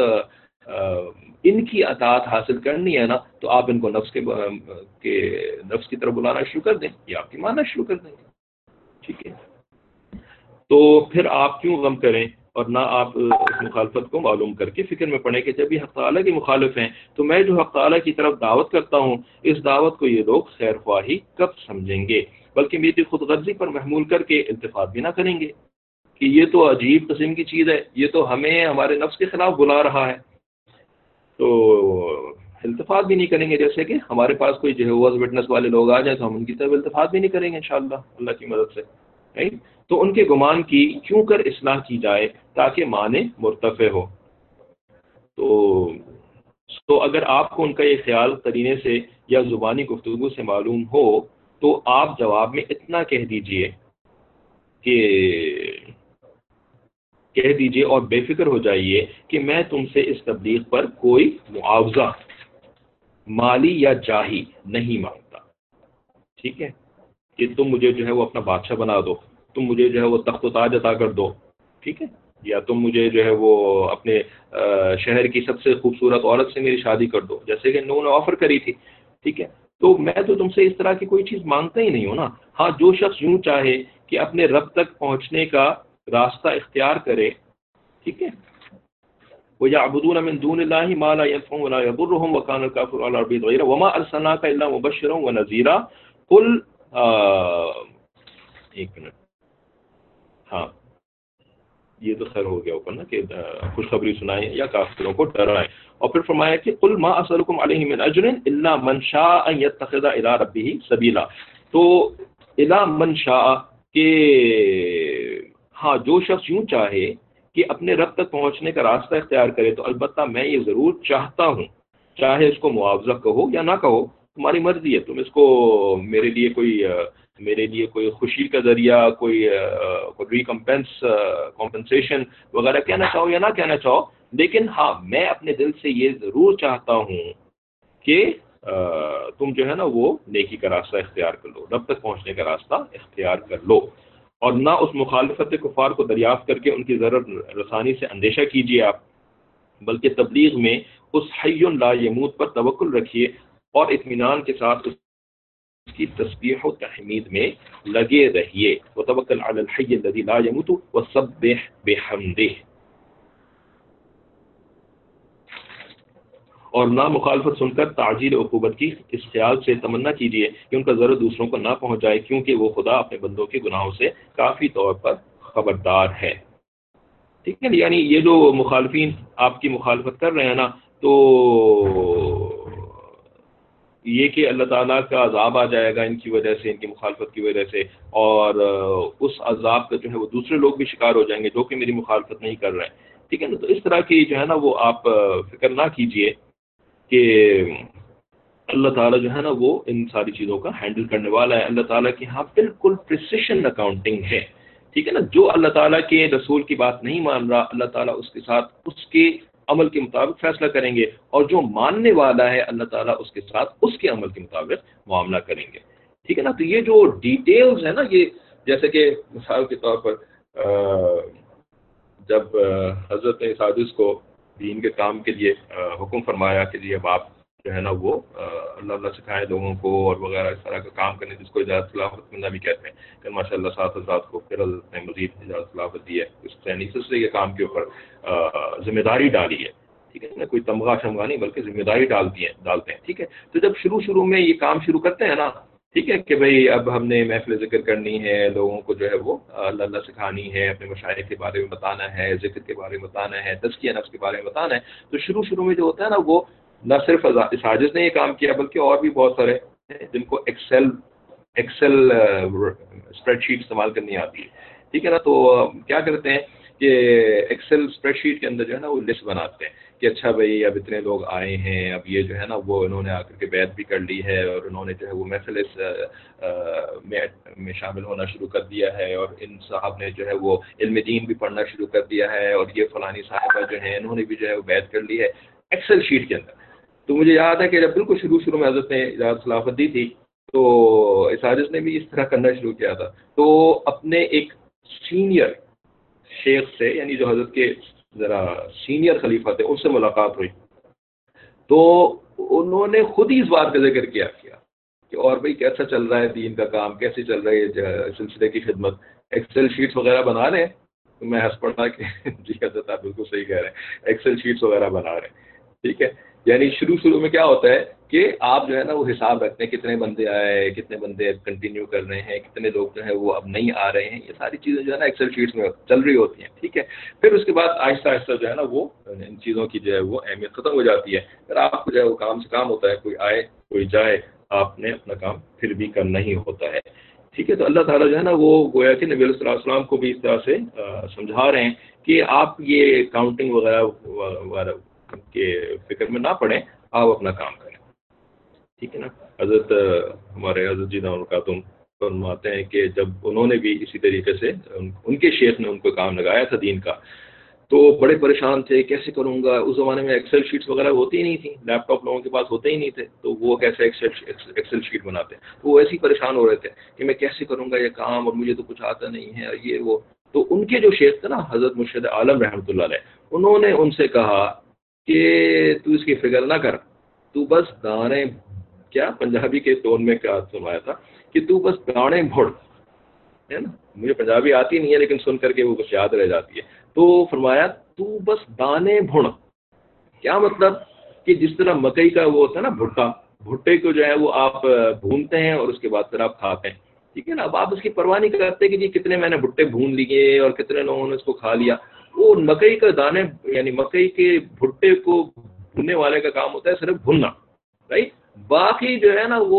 ان کی اطاعت حاصل کرنی ہے نا، تو آپ ان کو نفس نفس کی طرف بلانا شروع کر دیں، یا آپ کی ماننا شروع کر دیں گے. ٹھیک ہے. تو پھر آپ کیوں غم کریں، اور نہ آپ اس مخالفت کو معلوم کر کے فکر میں پڑیں کہ جب یہ حق تعالیٰ کے مخالف ہیں تو میں جو حق تعالیٰ کی طرف دعوت کرتا ہوں، اس دعوت کو یہ لوگ خیر خواہی کب سمجھیں گے، بلکہ میری خود غرضی پر محمول کر کے التفات بھی نہ کریں گے کہ یہ تو عجیب قسم کی چیز ہے، یہ تو ہمیں ہمارے نفس کے خلاف بلا رہا ہے. تو التفات بھی نہیں کریں گے، جیسے کہ ہمارے پاس کوئی جہوواز وٹنس والے لوگ آ جائیں تو ہم ان کی طرف التفات بھی نہیں کریں گے انشاءاللہ اللہ کی مدد سے. تو ان کے گمان کی کیوں کر اصلاح کی جائے تاکہ معنی مرتفع ہو. تو اگر آپ کو ان کا یہ خیال قرینے سے یا زبانی گفتگو سے معلوم ہو تو آپ جواب میں اتنا کہہ دیجئے اور بے فکر ہو جائیے کہ میں تم سے اس تبلیغ پر کوئی معاوضہ مالی یا جاہی نہیں مانگتا. ٹھیک ہے، کہ تم مجھے جو ہے وہ اپنا بادشاہ بنا دو، تم مجھے جو ہے وہ تخت و تاج عطا کر دو. ٹھیک ہے، یا تم مجھے جو ہے وہ اپنے شہر کی سب سے خوبصورت عورت سے میری شادی کر دو، جیسے کہ انہوں نے آفر کری تھی. ٹھیک ہے، تو میں تو تم سے اس طرح کی کوئی چیز مانگتا ہی نہیں ہوں نا. ہاں، جو شخص یوں چاہے کہ اپنے رب تک پہنچنے کا راستہ اختیار کرے، ٹھیک ہے، وَيَعْبُدُونَ مِن دُونِ اللَّهِ مَا لَا يَنفَعُهُمْ وَلَا يَضُرُّهُمْ وَكَانَ الْكَافِرُ عَلَى رَبِّهِ ظَهِيرًا وَمَا أَرْسَلْنَاكَ إِلَّا مُبَشِّرًا وَنَذِيرًا. قُلْ ایک منٹ، ہاں یہ تو خیر ہو گیا اوپر نا کہ خوشخبری سنائیں یا کافروں کو ڈرائیں. اور پھر فرمایا کہ قُلْ مَا أَسْأَلُكُمْ عَلَيْهِ مِنْ أَجْرٍ إِلَّا مَنْ شَاءَ أَنْ يَتَّخِذَ إِلَىٰ رَبِّهِ سَبِيلًا. تو إِلَىٰ مَنْ شَاءَ کہ ہاں جو شخص یوں چاہے کہ اپنے رب تک پہنچنے کا راستہ اختیار کرے، تو البتہ میں یہ ضرور چاہتا ہوں، چاہے اس کو معاوضہ کہو یا نہ کہو تمہاری مرضی ہے، تم اس کو میرے لیے کوئی خوشی کا ذریعہ، کوئی کمپنسیشن وغیرہ کہنا چاہو یا نہ کہنا چاہو، لیکن ہاں میں اپنے دل سے یہ ضرور چاہتا ہوں کہ تم جو ہے نا وہ نیکی کا راستہ اختیار کر لو، رب تک پہنچنے کا راستہ اختیار کر لو، اور نہ اس مخالفت کفار کو دریافت کر کے ان کی ضرر رسانی سے اندیشہ کیجیے آپ، بلکہ تبلیغ میں اس حی لا یموت پر توکل رکھیے اور اطمینان کے ساتھ اس کی تسبیح و تحمید میں لگے رہیے. وتوکل علی الحی الذی لا یموت وسبح بحمدہ. اور نہ مخالفت سن کر تعجیل عقوبت کی اس خیال سے تمنا کیجیے کہ ان کا ضرر دوسروں کو نہ پہنچ جائے، کیونکہ وہ خدا اپنے بندوں کے گناہوں سے کافی طور پر خبردار ہے. ٹھیک ہے، یعنی یہ جو مخالفین آپ کی مخالفت کر رہے ہیں نا، تو یہ کہ اللہ تعالیٰ کا عذاب آ جائے گا ان کی وجہ سے، ان کی مخالفت کی وجہ سے، اور اس عذاب کا جو ہے وہ دوسرے لوگ بھی شکار ہو جائیں گے جو کہ میری مخالفت نہیں کر رہے ہیں. ٹھیک ہے نا، تو اس طرح کی جو ہے نا وہ آپ فکر نہ کیجئے کہ اللہ تعالیٰ جو ہے نا وہ ان ساری چیزوں کا ہینڈل کرنے والا ہے. اللہ تعالیٰ کی ہاں بالکل پریسیشن اکاؤنٹنگ ہے. ٹھیک ہے نا، جو اللہ تعالیٰ کے رسول کی بات نہیں مان رہا، اللہ تعالیٰ اس کے ساتھ اس کے عمل کے مطابق فیصلہ کریں گے، اور جو ماننے والا ہے اللہ تعالیٰ اس کے ساتھ اس کے عمل کے مطابق معاملہ کریں گے. ٹھیک ہے نا، تو یہ جو ڈیٹیلز ہیں نا، یہ جیسے کہ مثال کے طور پر جب حضرت سادس کو دین کے کام کے لیے حکم فرمایا کہ جی اب آپ جو ہے نا وہ اللہ اللہ سکھائیں لوگوں کو اور وغیرہ اس طرح کا کام کرنے، جس کو اجازت خلافت مندہ بھی کہتے ہیں، کہ ماشاء اللہ 7 حضرات کو پھر حضرت نے مزید اجازت خلافت دی ہے، اس یعنی سلسلے کے کام کے اوپر ذمہ داری ڈالی ہے. ٹھیک ہے نا، کوئی تمغہ شمغہ نہیں بلکہ ذمہ داری ڈالتے ہیں. ٹھیک ہے، تو جب شروع میں یہ کام شروع کرتے ہیں نا، ٹھیک ہے کہ بھئی اب ہم نے محفل ذکر کرنی ہے، لوگوں کو جو ہے وہ اللہ اللہ سکھانی ہے، اپنے مشائخ کے بارے میں بتانا ہے، ذکر کے بارے میں بتانا ہے، تزکیہ نفس کے بارے میں بتانا ہے، تو شروع میں جو ہوتا ہے نا وہ نہ صرف ساجد نے یہ کام کیا بلکہ اور بھی بہت سارے ہیں جن کو ایکسل اسپریڈ شیٹ استعمال کرنی آتی ہے. ٹھیک ہے نا، تو کیا کرتے ہیں کہ ایکسل اسپریڈ شیٹ کے اندر جو ہے نا وہ لسٹ بناتے ہیں کہ اچھا بھائی اب اتنے لوگ آئے ہیں، اب یہ جو ہے نا وہ انہوں نے آ کر کے بیعت بھی کر لی ہے، اور انہوں نے جو ہے وہ محفل میں شامل ہونا شروع کر دیا ہے، اور ان صاحب نے جو ہے وہ علم دین بھی پڑھنا شروع کر دیا ہے، اور یہ فلانی صاحبہ جو ہیں انہوں نے بھی جو ہے وہ بیعت کر لی ہے ایکسل شیٹ کے اندر. تو مجھے یاد ہے کہ جب بالکل شروع میں حضرت نے اجازت خلافت دی تھی تو اساجد نے بھی اس طرح کرنا شروع کیا تھا. تو اپنے ایک سینئر شیخ سے، یعنی جو حضرت کے ذرا سینئر خلیفہ تھے، ان سے ملاقات ہوئی، تو انہوں نے خود ہی اس بات کا ذکر کیا کہ اور بھائی کیسا چل رہا ہے دین کا کام، کیسے چل رہا ہے سلسلے کی خدمت، ایکسل شیٹس وغیرہ بنا رہے ہیں. تو میں ہنس پڑا کہ جی حضرت آپ بالکل صحیح کہہ رہے ہیں، ایکسل شیٹس وغیرہ بنا رہے ہیں. ٹھیک ہے، یعنی شروع میں کیا ہوتا ہے کہ آپ جو ہے نا وہ حساب رکھتے ہیں کتنے بندے آئے، کتنے بندے کنٹینیو کر رہے ہیں، کتنے لوگ جو ہے وہ اب نہیں آ رہے ہیں. یہ ساری چیزیں جو ہے نا ایکسل شیٹس میں چل رہی ہوتی ہیں. ٹھیک ہے، پھر اس کے بعد آہستہ جو ہے نا وہ ان چیزوں کی جو ہے وہ اہمیت ختم ہو جاتی ہے. پھر آپ کو جو ہے وہ کام سے کام ہوتا ہے، کوئی آئے کوئی جائے، آپ نے اپنا کام پھر بھی کرنا ہی ہوتا ہے. ٹھیک ہے، تو اللہ تعالیٰ جو ہے نا وہ گویا کہ نبی علیہ السلام کو بھی اس طرح سے سمجھا رہے ہیں کہ آپ یہ کاؤنٹنگ وغیرہ کے فکر میں نہ پڑیں، آپ اپنا کام کریں. ٹھیک ہے نا، حضرت ہمارے حضرت جی تم فرماتے ہیں کہ جب انہوں نے بھی اسی طریقے سے ان کے شیخ نے ان کو کام لگایا تھا دین کا، تو بڑے پریشان تھے کیسے کروں گا. اس زمانے میں ایکسل شیٹس وغیرہ ہوتی ہی نہیں تھیں، لیپ ٹاپ لوگوں کے پاس ہوتے ہی نہیں تھے، تو وہ کیسے ایکسل شیٹ بناتے. تو وہ ایسے ہی پریشان ہو رہے تھے کہ میں کیسے کروں گا یہ کام، اور مجھے تو کچھ آتا نہیں ہے، اور یہ وہ. تو ان کے جو شیخ تھے نا حضرت مرشد عالم رحمۃ اللہ علیہ، انہوں نے ان سے کہا کہ تو اس کی فکر نہ کر، تو بس دانے، کیا پنجابی کے ٹون میں کیا سنایا تھا کہ تو بس دانے بھوڑ ہے نا. مجھے پنجابی آتی نہیں ہے لیکن سن کر کے وہ کچھ یاد رہ جاتی ہے. تو فرمایا تو بس دانے بھن. کیا مطلب کہ جس طرح مکئی کا وہ ہوتا ہے نا بھٹے کو جو ہے وہ آپ بھونتے ہیں اور اس کے بعد پھر آپ کھاتے ہیں. ٹھیک ہے نا، اب آپ اس کی پرواہ نہیں کرتے کہ جی کتنے میں نے بھٹے بھون لیے اور کتنے لوگوں نے اس کو کھا لیا. وہ مکئی کا دانے، یعنی مکئی کے بھٹے کو بھوننے والے کا کام ہوتا ہے صرف بھوننا، رائٹ. باقی جو ہے نا وہ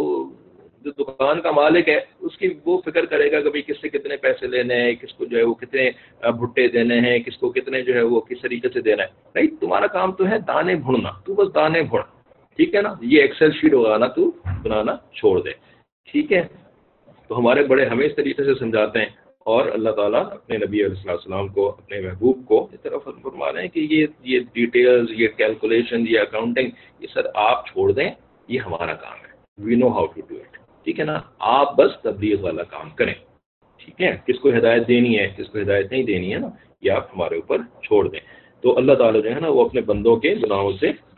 جو دکان کا مالک ہے اس کی وہ فکر کرے گا کہ بھائی کس سے کتنے پیسے لینے ہیں، کس کو جو ہے وہ کتنے بھٹے دینے ہیں، کس کو کتنے جو ہے وہ کس طریقے سے دینا ہے. رائٹ، تمہارا کام تو ہے دانے بھوننا، تو بس دانے بھون. ٹھیک ہے نا، یہ ایکسل شیٹ ہوگا نا تو بنانا چھوڑ دے. ٹھیک ہے، تو ہمارے بڑے ہمیں اس طریقے سے سمجھاتے ہیں، اور اللہ تعالیٰ اپنے نبی علیہ السلام کو، اپنے محبوب کو اس طرح فرما رہے ہیں کہ یہ ڈیٹیلز، یہ کیلکولیشن، یہ اکاؤنٹنگ، یہ سر آپ چھوڑ دیں، یہ ہمارا کام ہے. We know how to do it. ٹھیک ہے نا، آپ بس تبلیغ والا کام کریں. ٹھیک ہے، کس کو ہدایت دینی ہے، کس کو ہدایت نہیں دینی ہے نا، یہ آپ ہمارے اوپر چھوڑ دیں. تو اللہ تعالیٰ جو ہے نا وہ اپنے بندوں کے گناہوں سے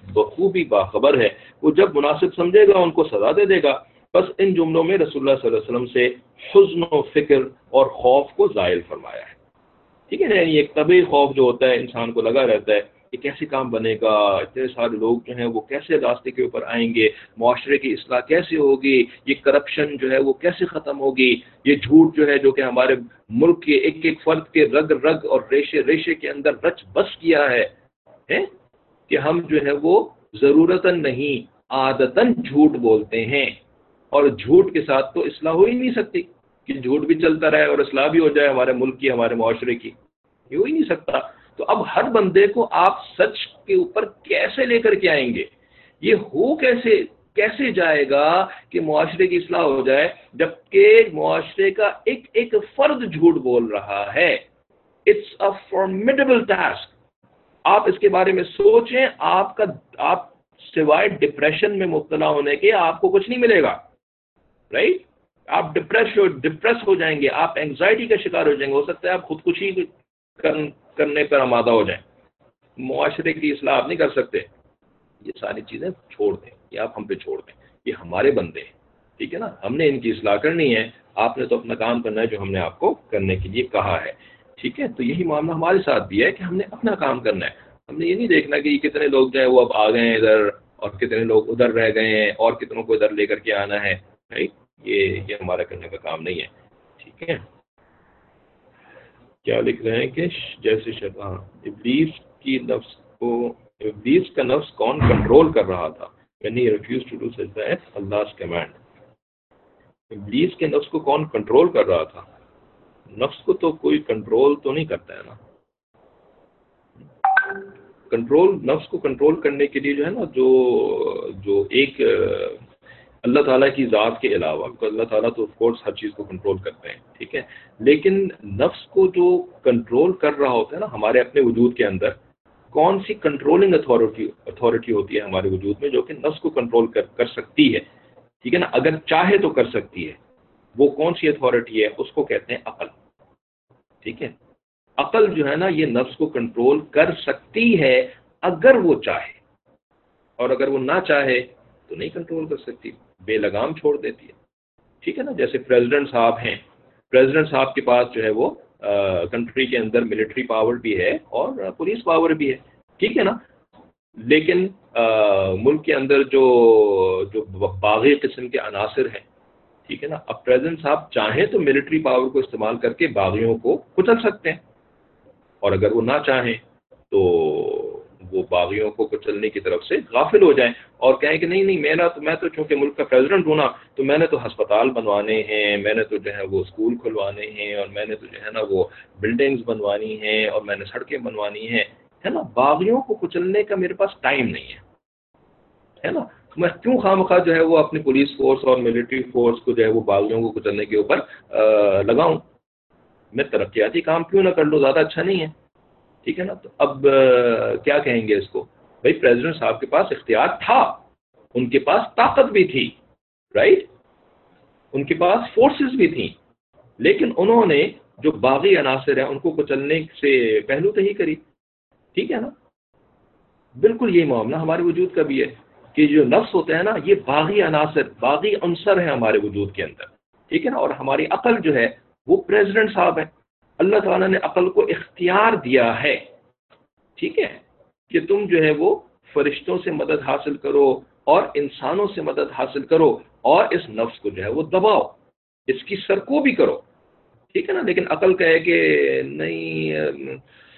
بخوبی باخبر ہے، وہ جب مناسب سمجھے گا ان کو سزا دے دے گا۔ بس ان جملوں میں رسول اللہ صلی اللہ علیہ وسلم سے حزن و فکر اور خوف کو زائل فرمایا ہے، ٹھیک ہے نا؟ یعنی ایک طبعی خوف جو ہوتا ہے انسان کو لگا رہتا ہے کہ کیسے کام بنے گا، اتنے سارے لوگ جو ہیں وہ کیسے راستے کے اوپر آئیں گے، معاشرے کی اصلاح کیسے ہوگی، یہ کرپشن جو ہے وہ کیسے ختم ہوگی، یہ جھوٹ جو ہے جو کہ ہمارے ملک کے ایک ایک فرد کے رگ رگ اور ریشے ریشے کے اندر رچ بس کیا ہے کہ ہم جو ہے وہ ضرورتاً نہیں عادتاً جھوٹ بولتے ہیں، اور جھوٹ کے ساتھ تو اصلاح ہو ہی نہیں سکتی کہ جھوٹ بھی چلتا رہے اور اصلاح بھی ہو جائے ہمارے ملک کی، ہمارے معاشرے کی، یہ ہو ہی نہیں سکتا۔ تو اب ہر بندے کو آپ سچ کے اوپر کیسے لے کر کے آئیں گے؟ یہ ہو کیسے جائے گا کہ معاشرے کی اصلاح ہو جائے جبکہ معاشرے کا ایک ایک فرد جھوٹ بول رہا ہے؟ It's a formidable task. آپ اس کے بارے میں سوچیں، آپ سوائے ڈپریشن میں مبتلا ہونے کے آپ کو کچھ نہیں ملے گا، رائٹ؟ آپ ڈپریس ہو جائیں گے، آپ اینگزائٹی کا شکار ہو جائیں گے، ہو سکتا ہے آپ خودکشی کرنے پر آمادہ ہو جائیں۔ معاشرے کی اصلاح آپ نہیں کر سکتے، یہ ساری چیزیں چھوڑ دیں، یہ آپ ہم پہ چھوڑ دیں، یہ ہمارے بندے ہیں، ٹھیک ہے نا؟ ہم نے ان کی اصلاح کرنی ہے، آپ نے تو اپنا کام کرنا ہے جو ہم نے آپ کو کرنے کے لیے کہا ہے، ٹھیک ہے؟ تو یہی معاملہ ہمارے ساتھ بھی ہے کہ ہم نے اپنا کام کرنا ہے، ہم نے یہ نہیں دیکھنا کہ یہ کتنے لوگ جو ہے وہ اب آ گئے ہیں ادھر اور کتنے لوگ ادھر رہ گئے ہیں اور کتنوں کو ادھر لے کر کے آنا ہے، رائٹ؟ یہ ہمارا کرنے کا کام نہیں ہے، ٹھیک ہے؟ کیا لکھ رہے ہیں کہ جیسے شیطان ابلیس کا نفس کون کنٹرول کر رہا تھا when he refused to do سجدہ at Allah's command؟ ابلیس کے نفس کو کون کنٹرول کر رہا تھا؟ نفس کو تو کوئی کنٹرول تو نہیں کرتا ہے نا، نفس کو کنٹرول کرنے کے لیے جو ہے نا جو ایک اللہ تعالیٰ کی ذات کے علاوہ، اللہ تعالیٰ تو آف کورس ہر چیز کو کنٹرول کرتے ہیں، ٹھیک ہے، لیکن نفس کو جو کنٹرول کر رہا ہوتا ہے نا ہمارے اپنے وجود کے اندر، کون سی کنٹرولنگ اتھارٹی ہوتی ہے ہمارے وجود میں جو کہ نفس کو کنٹرول کر سکتی ہے، ٹھیک ہے نا؟ اگر چاہے تو کر سکتی ہے، وہ کون سی اتھارٹی ہے؟ اس کو کہتے ہیں عقل، ٹھیک ہے؟ عقل جو ہے نا یہ نفس کو کنٹرول کر سکتی ہے اگر وہ چاہے، اور اگر وہ نہ چاہے تو نہیں کنٹرول کر سکتی، بے لگام چھوڑ دیتی ہے، ٹھیک ہے نا؟ جیسے پریزیڈنٹ صاحب ہیں، پریزیڈنٹ صاحب کے پاس جو ہے وہ کنٹری کے اندر ملٹری پاور بھی ہے اور پولیس پاور بھی ہے، ٹھیک ہے نا؟ لیکن ملک کے اندر جو باغی قسم کے عناصر ہیں، ٹھیک ہے نا، اب پریزیڈنٹ صاحب چاہیں تو ملٹری پاور کو استعمال کر کے باغیوں کو کچل سکتے ہیں، اور اگر وہ نہ چاہیں تو وہ باغیوں کو کچلنے کی طرف سے غافل ہو جائیں اور کہیں کہ نہیں میں تو چونکہ ملک کا پریزیڈنٹ ہوں نا، تو میں نے تو ہسپتال بنوانے ہیں، میں نے تو جو ہے وہ اسکول کھلوانے ہیں، اور میں نے تو جو ہے نا وہ بلڈنگز بنوانی ہیں، اور میں نے سڑکیں بنوانی ہیں، ہے نا؟ باغیوں کو کچلنے کا میرے پاس ٹائم نہیں ہے نا؟ میں کیوں خواہ جو ہے وہ اپنی پولیس فورس اور ملٹری فورس کو جو ہے وہ باغیوں کو کچلنے کے اوپر لگاؤں؟ میں ترقیاتی کام کیوں نہ کر لوں؟ زیادہ اچھا نہیں ہے، ٹھیک ہے نا؟ تو اب کیا کہیں گے اس کو؟ بھائی پریزیڈنٹ صاحب کے پاس اختیار تھا، ان کے پاس طاقت بھی تھی، رائٹ؟ ان کے پاس فورسز بھی تھیں، لیکن انہوں نے جو باغی عناصر ہیں ان کو کچلنے سے پہلو تہی کری، ٹھیک ہے نا؟ بالکل یہی معاملہ ہمارے وجود کا بھی ہے کہ جو نفس ہوتا ہے نا یہ باغی عنصر ہے ہمارے وجود کے اندر، ٹھیک ہے نا؟ اور ہماری عقل جو ہے وہ پریزیڈنٹ صاحب ہے، اللہ تعالیٰ نے عقل کو اختیار دیا ہے، ٹھیک ہے، کہ تم جو ہے وہ فرشتوں سے مدد حاصل کرو اور انسانوں سے مدد حاصل کرو اور اس نفس کو جو ہے وہ دباؤ، اس کی سرکوبی کرو، ٹھیک ہے نا؟ لیکن عقل کہے کہ نہیں،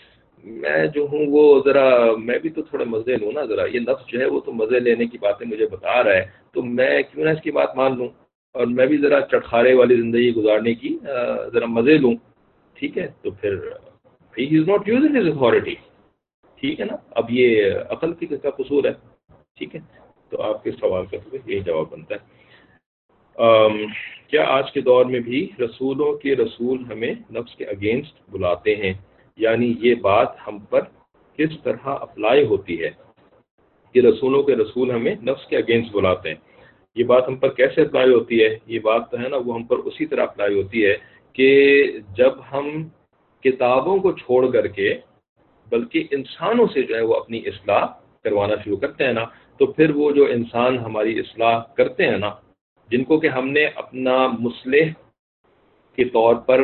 میں جو ہوں وہ ذرا میں بھی تو تھوڑے مزے لوں نا، ذرا یہ نفس جو ہے وہ تو مزے لینے کی باتیں مجھے بتا رہا ہے، تو میں کیوں نہ اس کی بات مان لوں اور میں بھی ذرا چٹخارے والی زندگی گزارنے کی ذرا مزے لوں، ٹھیک ہے؟ تو پھر he is not using his authority, ٹھیک ہے نا؟ اب یہ عقل کا قصور ہے، ٹھیک ہے؟ تو آپ کے سوال کا یہی جواب بنتا ہے۔ کیا آج کے دور میں بھی رسولوں کے رسول ہمیں نفس کے اگینسٹ بلاتے ہیں؟ یعنی یہ بات ہم پر کس طرح اپلائی ہوتی ہے کہ رسولوں کے رسول ہمیں نفس کے اگینسٹ بلاتے ہیں؟ یہ بات ہم پر کیسے اپلائی ہوتی ہے؟ یہ بات تو ہے نا وہ ہم پر اسی طرح اپلائی ہوتی ہے کہ جب ہم کتابوں کو چھوڑ کر کے بلکہ انسانوں سے جو ہے وہ اپنی اصلاح کروانا شروع کرتے ہیں نا، تو پھر وہ جو انسان ہماری اصلاح کرتے ہیں نا، جن کو کہ ہم نے اپنا مصلح کے طور پر